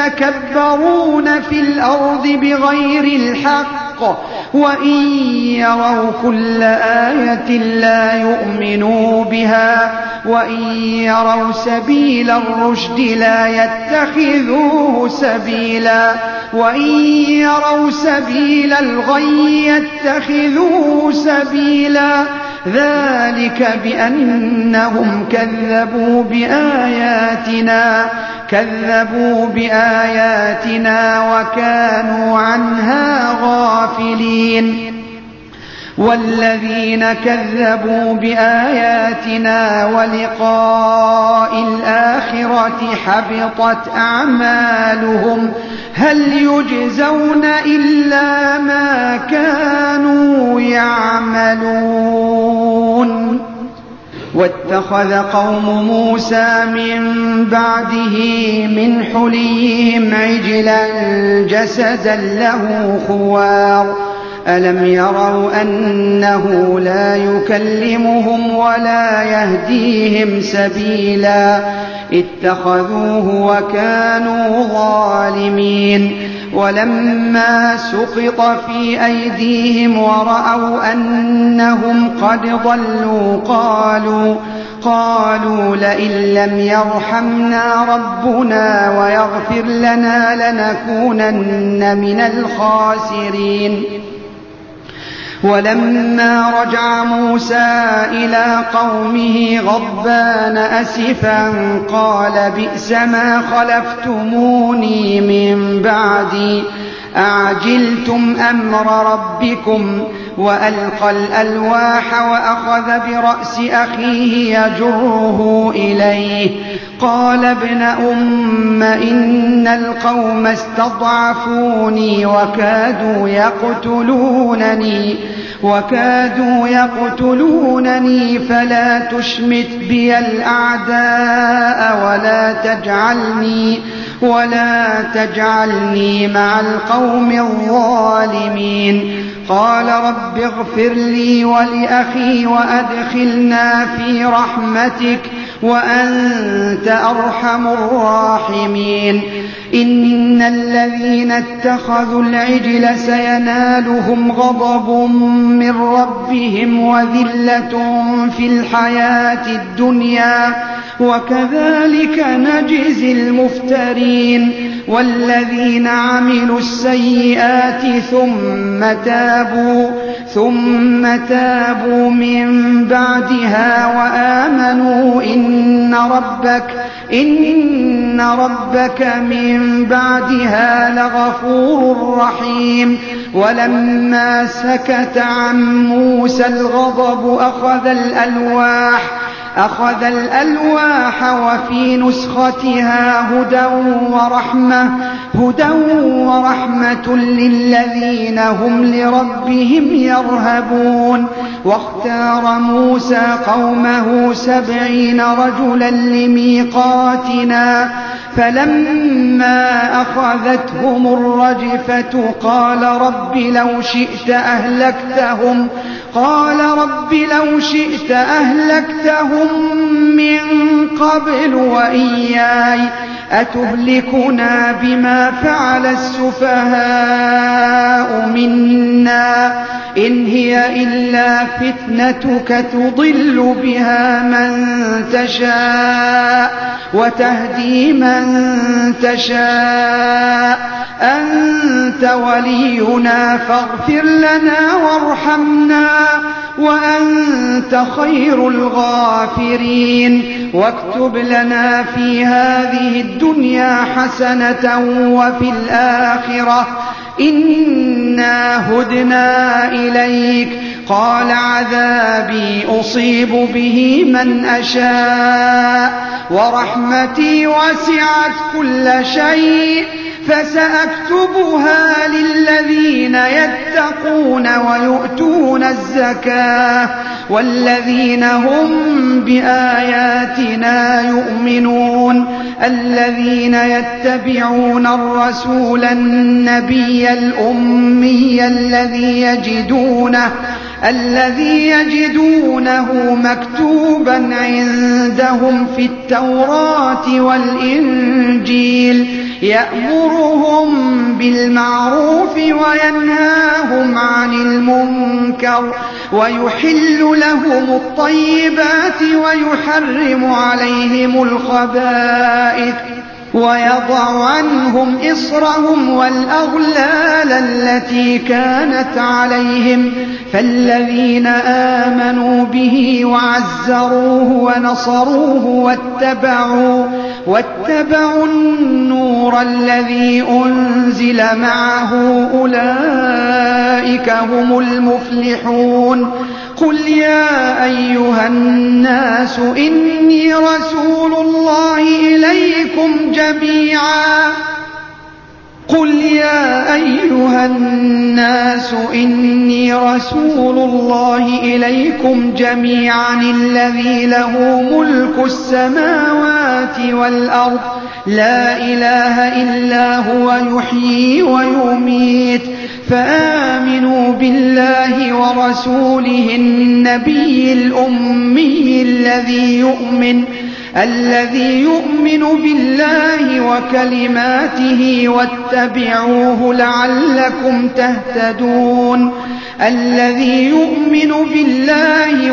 يتكبرون في الأرض بغير الحق وإن يروا كل آية لا يؤمنوا بها وإن يروا سبيل الرشد لا يتخذوه سبيلا وإن يروا سبيل الغي يتخذوه سبيلا ذلك بأنهم كذبوا بآياتنا كذبوا بآياتنا وكانوا عنها غافلين والذين كذبوا بآياتنا ولقاء الآخرة حبطت أعمالهم هل يجزون إلا ما كانوا يعملون واتخذ قوم موسى من بعده من حليهم عجلا جسدا له خوار ألم يروا أنه لا يكلمهم ولا يهديهم سبيلا اتخذوه وكانوا ظالمين ولما سقط في أيديهم ورأوا أنهم قد ضلوا قالوا قالوا لئن لم يرحمنا ربنا ويغفر لنا لنكونن من الخاسرين ولما رجع موسى إلى قومه غضبان أسفا قال بئس ما خلفتموني من بعدي أعجلتم أمر ربكم وألقى الألواح وأخذ برأس أخيه يجره إليه قال ابن أم إن القوم استضعفوني وكادوا يقتلونني وكادوا يقتلونني فلا تشمت بي الأعداء ولا تجعلني ولا تجعلني مع القوم الظالمين قال رب اغفر لي ولأخي وأدخلنا في رحمتك وأنت أرحم الراحمين إن الذين اتخذوا العجل سينالهم غضب من ربهم وذلة في الحياة الدنيا وكذلك نجزي المفترين والذين عملوا السيئات ثم تابوا ثم تابوا من بعدها وآمنوا إن ربك إن ربك من بعدها لغفور رحيم ولما سكت عن موسى الغضب أخذ الألواح أخذ الألواح وفي نسختها هدى ورحمة هدى ورحمة للذين هم لربهم يرهبون واختار موسى قومه سبعين رجلا لميقاتنا فلما أخذتهم الرجفة قال رب لو شئت أهلكتهم قال رب لو شئت أهلكتهم من قبل وإياي أتهلكنا بما فعل السفهاء منا إن هي إلا فتنتك تضل بها من تشاء وتهدي من تشاء أنت ولينا فاغفر لنا وارحمنا وأنت خير الغافرين واكتب لنا في هذه الدنيا حسنة وفي الآخرة إنا هدنا إليك قال عذابي أصيب به من أشاء ورحمتي وسعت كل شيء فسأكتبها للذين يتقون ويؤتون الزكاة والذين هم بآياتنا يؤمنون الذين يتبعون الرسول النبي الأمي الذي يجدونه الذي يجدونه مكتوبا عندهم في التوراة والإنجيل يأمرهم بالمعروف وينهاهم عن المنكر ويحل لهم الطيبات ويحرم عليهم الخبائث ويضع عنهم إصرهم والأغلال التي كانت عليهم فالذين آمنوا به وعزروه ونصروه واتبعوا واتبعوا النور الذي أنزل معه أولئك هم المفلحون قل يا أيها الناس إني رسول الله إليكم جميعا قل يا أيها الناس إني رسول الله إليكم جميعا الذي له ملك السماوات والأرض لا إله إلا هو يحيي ويميت فآمنوا بالله ورسوله النبي الأمي الذي يؤمن الذي يؤمن بالله وكلماته واتبعوه لعلكم تهتدون الذي يؤمن بالله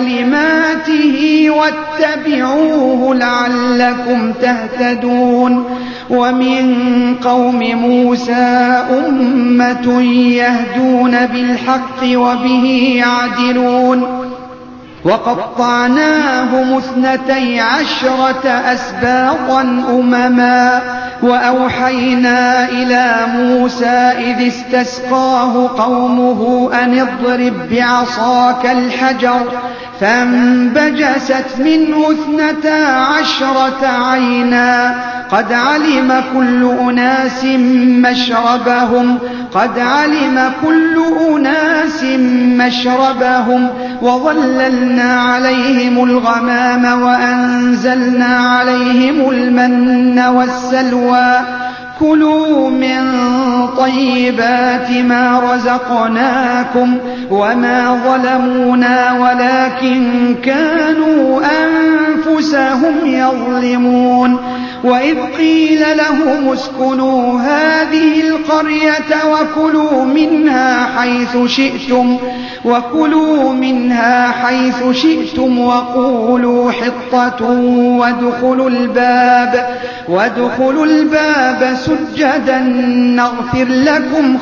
وكلماته واتبعوه لعلكم تهتدون ومن قوم موسى أمة يهدون بالحق وبه يعدلون وقطعناهم اثنتي عشرة أسباطا أمما وأوحينا إلى موسى إذ استسقاه قومه أن اضرب بعصاك الحجر فانبجست منه اثنتا عشرة عينا قد علم كل أناس مشربهم قد علم كل أناس مشربهم وظللنا عليهم الغمام وأنزلنا عليهم المن والسلوى كلوا من طيبات ما رزقناكم وما ظلمونا ولكن كانوا أنفسهم يظلمون وإذ قيل لهم اسكنوا هذه القرية وكلوا منها حيث شئتم وكلوا منها حيث شئتم وقولوا حطة وادخلوا الباب وادخلوا الباب سجدا نغفر لكم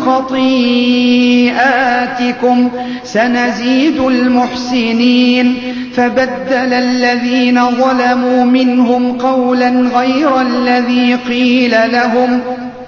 خطيئاتكم سنزيد المحسنين فبدل الذين ظلموا منهم قولا غير الذي قيل لهم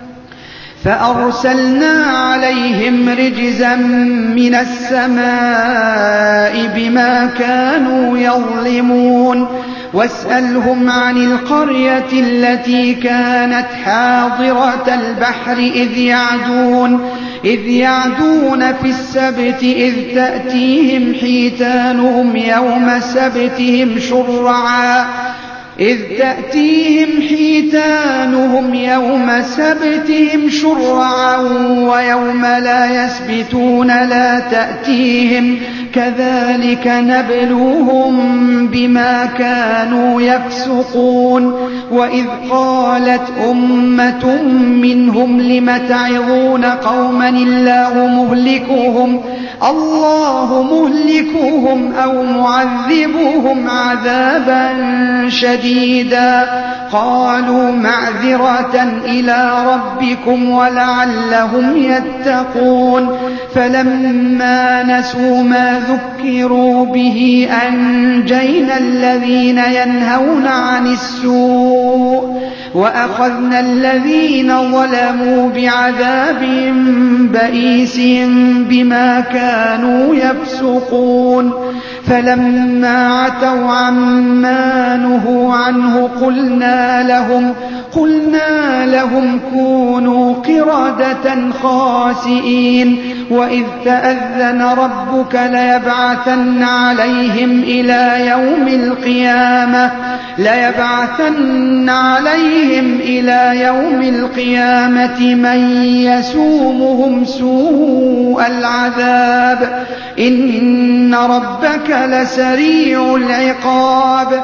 فأرسلنا عليهم رجزا من السماء بما كانوا يظلمون واسألهم عن القرية التي كانت حاضرة البحر إذ يعدون إذ يعدون في السبت إذ تأتيهم حيتانهم يوم سبتهم شرعا إذ تأتيهم حيتانهم يوم سبتهم شرعا ويوم لا يسبتون لا تأتيهم كذلك نبلوهم بما كانوا يفسقون وإذ قالت أمة منهم لم تعظون قوما الله مهلكوهم الله مهلكوهم أو معذبوهم عذابا شديدا قالوا معذرة إلى ربكم ولعلهم يتقون فلما نسوا ما ذكروا به أنجينا الذين ينهون عن السوء وأخذنا الذين ظلموا بعذاب بئيس بما كانوا يفسقون فلما عتوا عما نهوا عنه قلنا لهم قلنا لهم كونوا قردة خاسئين وإذ تأذن ربك ليبعثن عليهم إلى يوم القيامة ليبعثن عليهم إلى يوم القيامة من يسومهم سوء العذاب إن ربك لسريع العقاب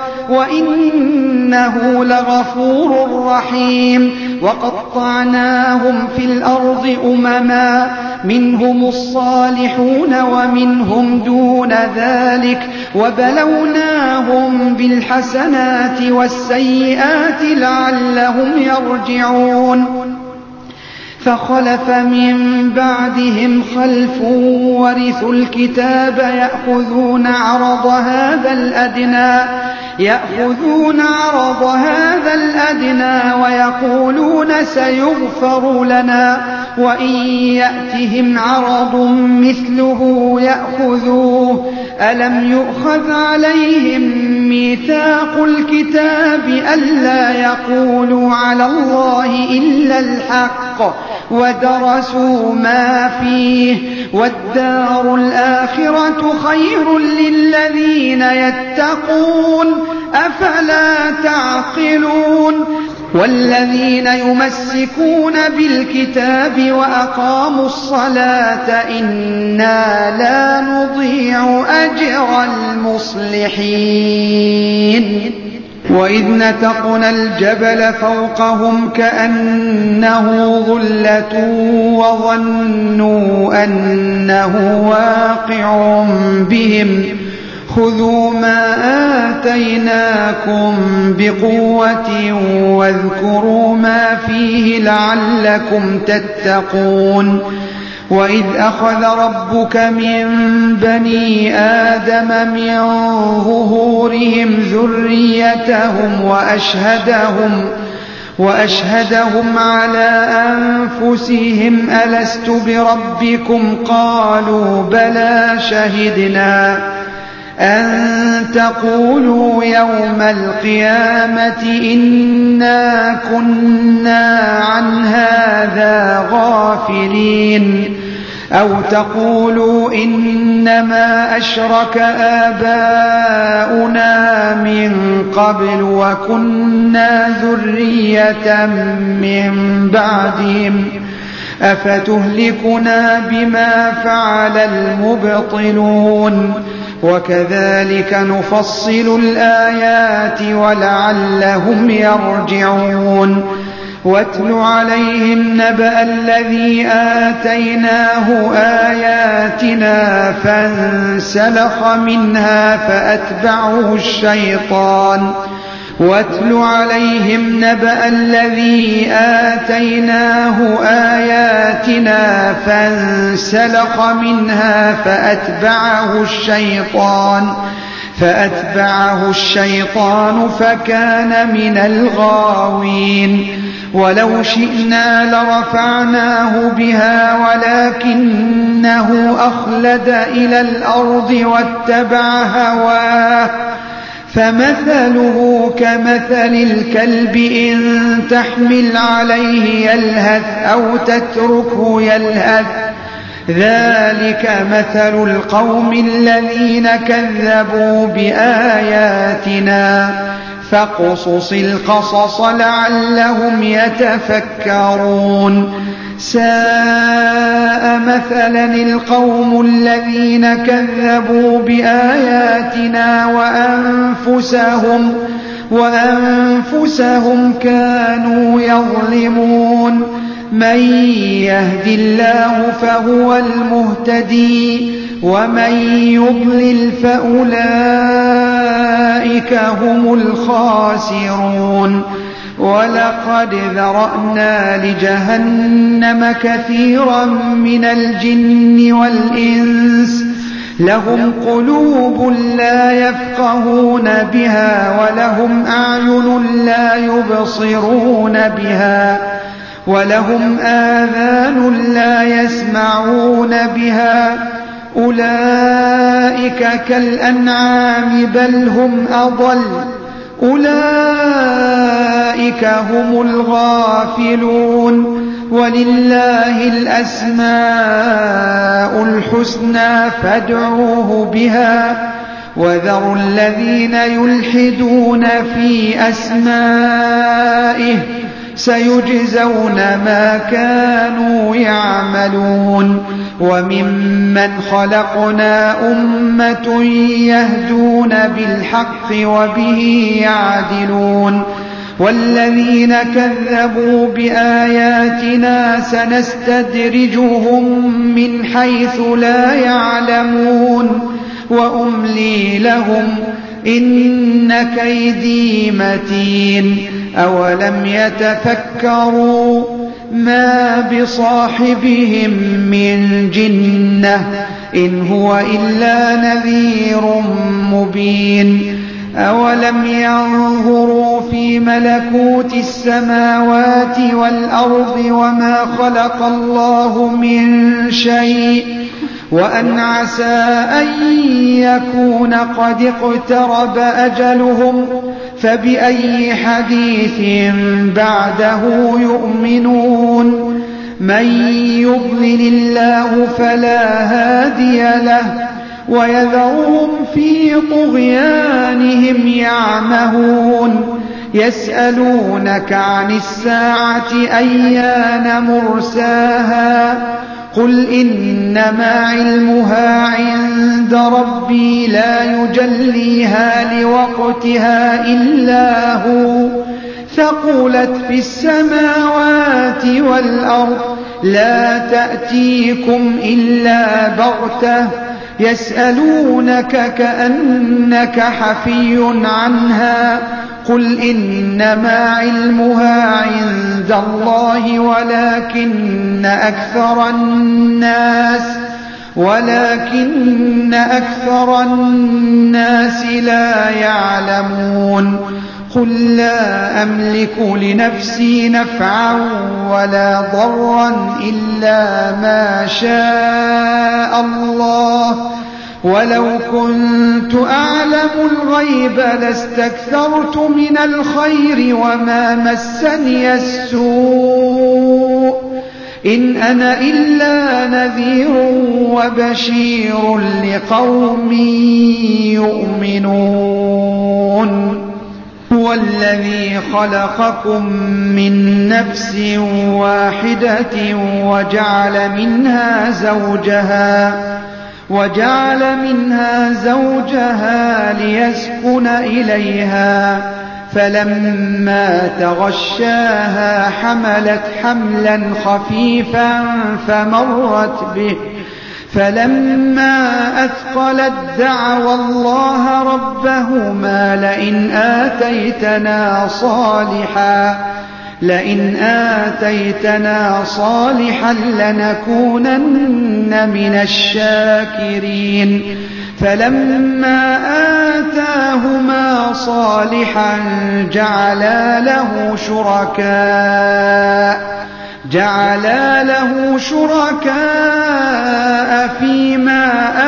وإنه لغفور رحيم وقطعناهم في الأرض أمما منهم الصالحون ومنهم دون ذلك وبلوناهم بالحسنات والسيئات لعلهم يرجعون فخلف من بعدهم خلف ورثوا الكتاب يأخذون عرض هذا الأدنى يأخذون عرض هذا الأدنى ويقولون سيغفر لنا وإن يأتهم عرض مثله يأخذوه ألم يؤخذ عليهم ميثاق الكتاب ألا يقولوا على الله إلا الحق ودرسوا ما فيه والدار الآخرة خير للذين يتقون أفلا تعقلون والذين يمسكون بالكتاب وأقاموا الصلاة إنا لا نضيع أجر المصلحين وإذ نتقنا الجبل فوقهم كأنه ظلة وظنوا أنه واقع بهم خذوا ما آتيناكم بقوة واذكروا ما فيه لعلكم تتقون وإذ أخذ ربك من بني آدم من ظهورهم ذريتهم وأشهدهم وأشهدهم على أنفسهم ألست بربكم قالوا بلى شهدنا أن تقولوا يوم القيامة إنا كنا عن هذا غافلين أو تقولوا إنما أشرك آباؤنا من قبل وكنا ذرية من بعدهم أفتهلكنا بما فعل المبطلون وكذلك نفصل الآيات ولعلهم يرجعون واتل عليهم نبأ الذي آتيناه آياتنا فانسلخ منها فأتبعه الشيطان واتل عليهم نبأ الذي آتيناه آياتنا فانسلخ منها فأتبعه الشيطان فأتبعه الشيطان فكان من الغاوين ولو شئنا لرفعناه بها ولكنه أخلد إلى الأرض واتبع هواه فمثله كمثل الكلب إن تحمل عليه يلهث أو تتركه يلهث ذلك مثل القوم الذين كذبوا بآياتنا فاقصص القصص لعلهم يتفكرون ساء مثلا القوم الذين كذبوا بآياتنا وأنفسهم وأنفسهم كانوا يظلمون من يهد الله فهو المهتدي ومن يضلل فأولئك هم الخاسرون ولقد ذرأنا لجهنم كثيرا من الجن والإنس لهم قلوب لا يفقهون بها ولهم أعين لا يبصرون بها ولهم آذان لا يسمعون بها أولئك كالأنعام بل هم أضل أولئك هم الغافلون ولله الأسماء الحسنى فادعوه بها وذروا الذين يلحدون في أسمائه سيجزون ما كانوا يعملون وممن خلقنا أمة يهدون بالحق وبه يعدلون والذين كذبوا بآياتنا سنستدرجهم من حيث لا يعلمون وأملي لهم إن كيدي متين أولم يتفكروا ما بصاحبهم من جنة إن هو إلا نذير مبين أولم ينظروا في ملكوت السماوات والأرض وما خلق الله من شيء وأن عسى أن يكون قد اقترب أجلهم فبأي حديث بعده يؤمنون من يضلل الله فلا هادي له ويذرهم في طغيانهم يعمهون يسألونك عن الساعة أيان مرساها قل إنما علمها عند ربي لا يجليها لوقتها إلا هو ثقلت في السماوات والأرض لا تأتيكم إلا بغتة يسألونك كأنك حفي عنها قل إنما علمها عند الله ولكن أكثر الناس ولكن أكثر الناس لا يعلمون قل لا أملك لنفسي نفعا ولا ضرا إلا ما شاء الله ولو كنت أعلم الغيب لاستكثرت من الخير وما مسني السوء إن أنا إلا نذير وبشير لقوم يؤمنون هو الذي خلقكم من نفس واحدة وجعل منها زوجها وجعل منها زوجها ليسكن إليها فلما تغشاها حملت حملا خفيفا فمرت به فلما أثقلت دعوا الله ربهما لئن آتيتنا صالحا لئن آتيتنا صالحا لنكونن من الشاكرين فلما آتاهما صالحا جعلا له شركاء جعلا له شركاء فيما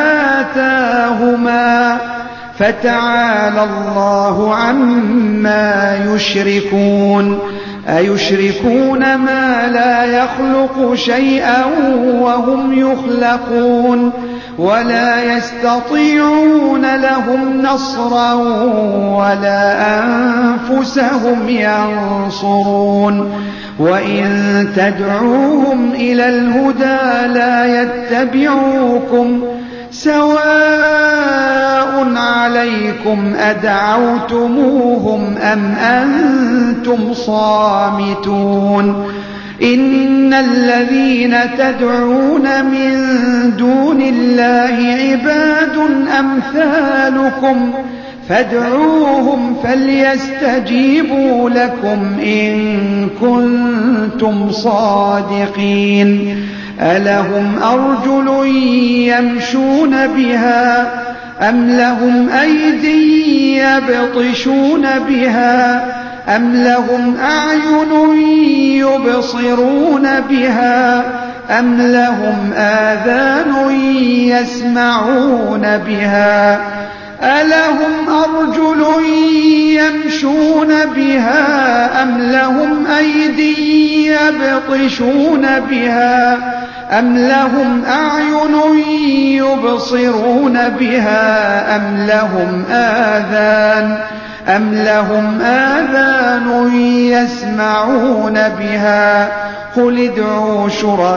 آتاهما فتعالى الله عما يشركون أيشركون ما لا يخلق شيئا وهم يخلقون ولا يستطيعون لهم نصرا ولا أنفسهم ينصرون وإن تدعوهم إلى الهدى لا يتبعوكم سواء عليكم أدعوتموهم أم أنتم صامتون إن الذين تدعون من دون الله عباد أمثالكم فادعوهم فليستجيبوا لكم إن كنتم صادقين ألهم أرجل يمشون بها أم لهم أيدي يبطشون بها أم لهم أعين يبصرون بها أم لهم آذان يسمعون بها ألهم أرجل يمشون بها أم لهم أيدي يبطشون بها أم لهم أعين يبصرون بها أم لهم آذان أم لهم آذان يسمعون بها قل ادعوا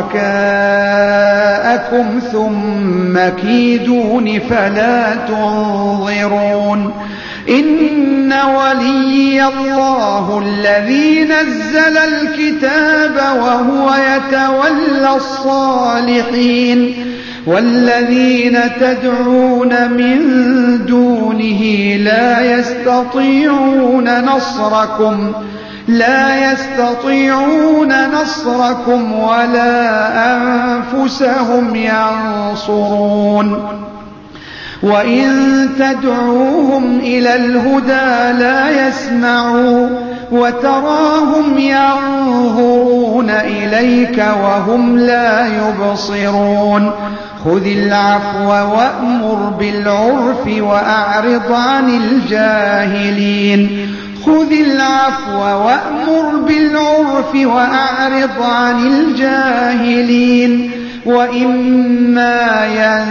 شركاءكم ثم كيدون فلا تنظرون إن ولي الله الذي نزل الكتاب وهو يتولى الصالحين والذين تدعون من دونه لا يستطيعون نصركم لا يستطيعون نصركم ولا أنفسهم ينصرون وإن تدعوهم إلى الهدى لا يسمعوا وتراهم ينظرون إليك وهم لا يبصرون خذ العفو وأمر بالعرف وأعرض عن الجاهلين خذ العفو وأمر بالعرف وأعرض عن الجاهلين وإما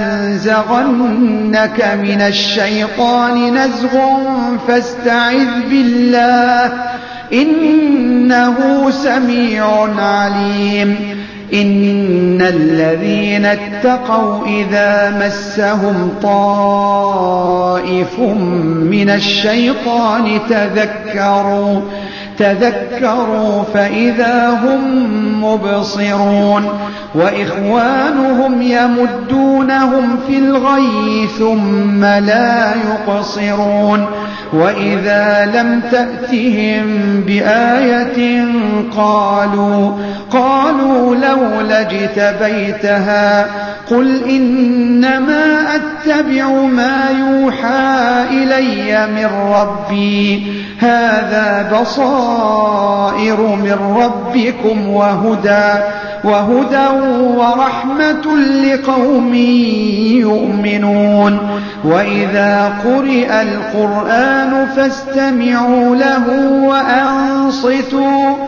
ينزغنك من الشيطان نزغ فاستعذ بالله إنه سميع عليم إن الذين اتقوا إذا مسهم طائف من الشيطان تذكروا تذكروا فإذا هم مبصرون وإخوانهم يمدونهم في الغي ثم لا يقصرون وإذا لم تأتهم بآية قالوا قالوا لولا اجتبيتها قل إنما أتبع ما يوحى إلي من ربي هذا بصائر من ربكم وهدى وهدى ورحمة لقوم يؤمنون وإذا قرئ القرآن فاستمعوا له وأنصتوا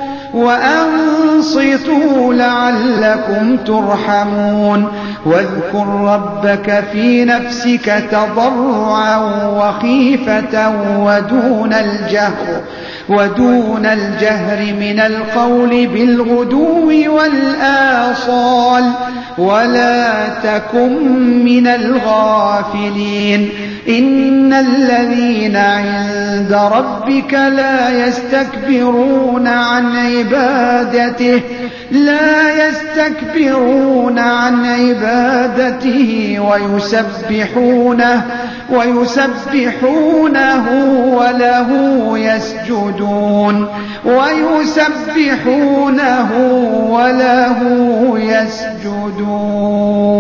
وأنصتوا لعلكم ترحمون واذكر ربك في نفسك تضرعا وخيفة ودون الجهر ودون الجهر من القول بالغدو والآصال ولا تكن من الغافلين إن الذين عند ربك لا يستكبرون عن عبادته لا يستكبرون عن عبادته ويسبحونه ويسبحونه وله يسجدون ويسبحونه وله يسجدون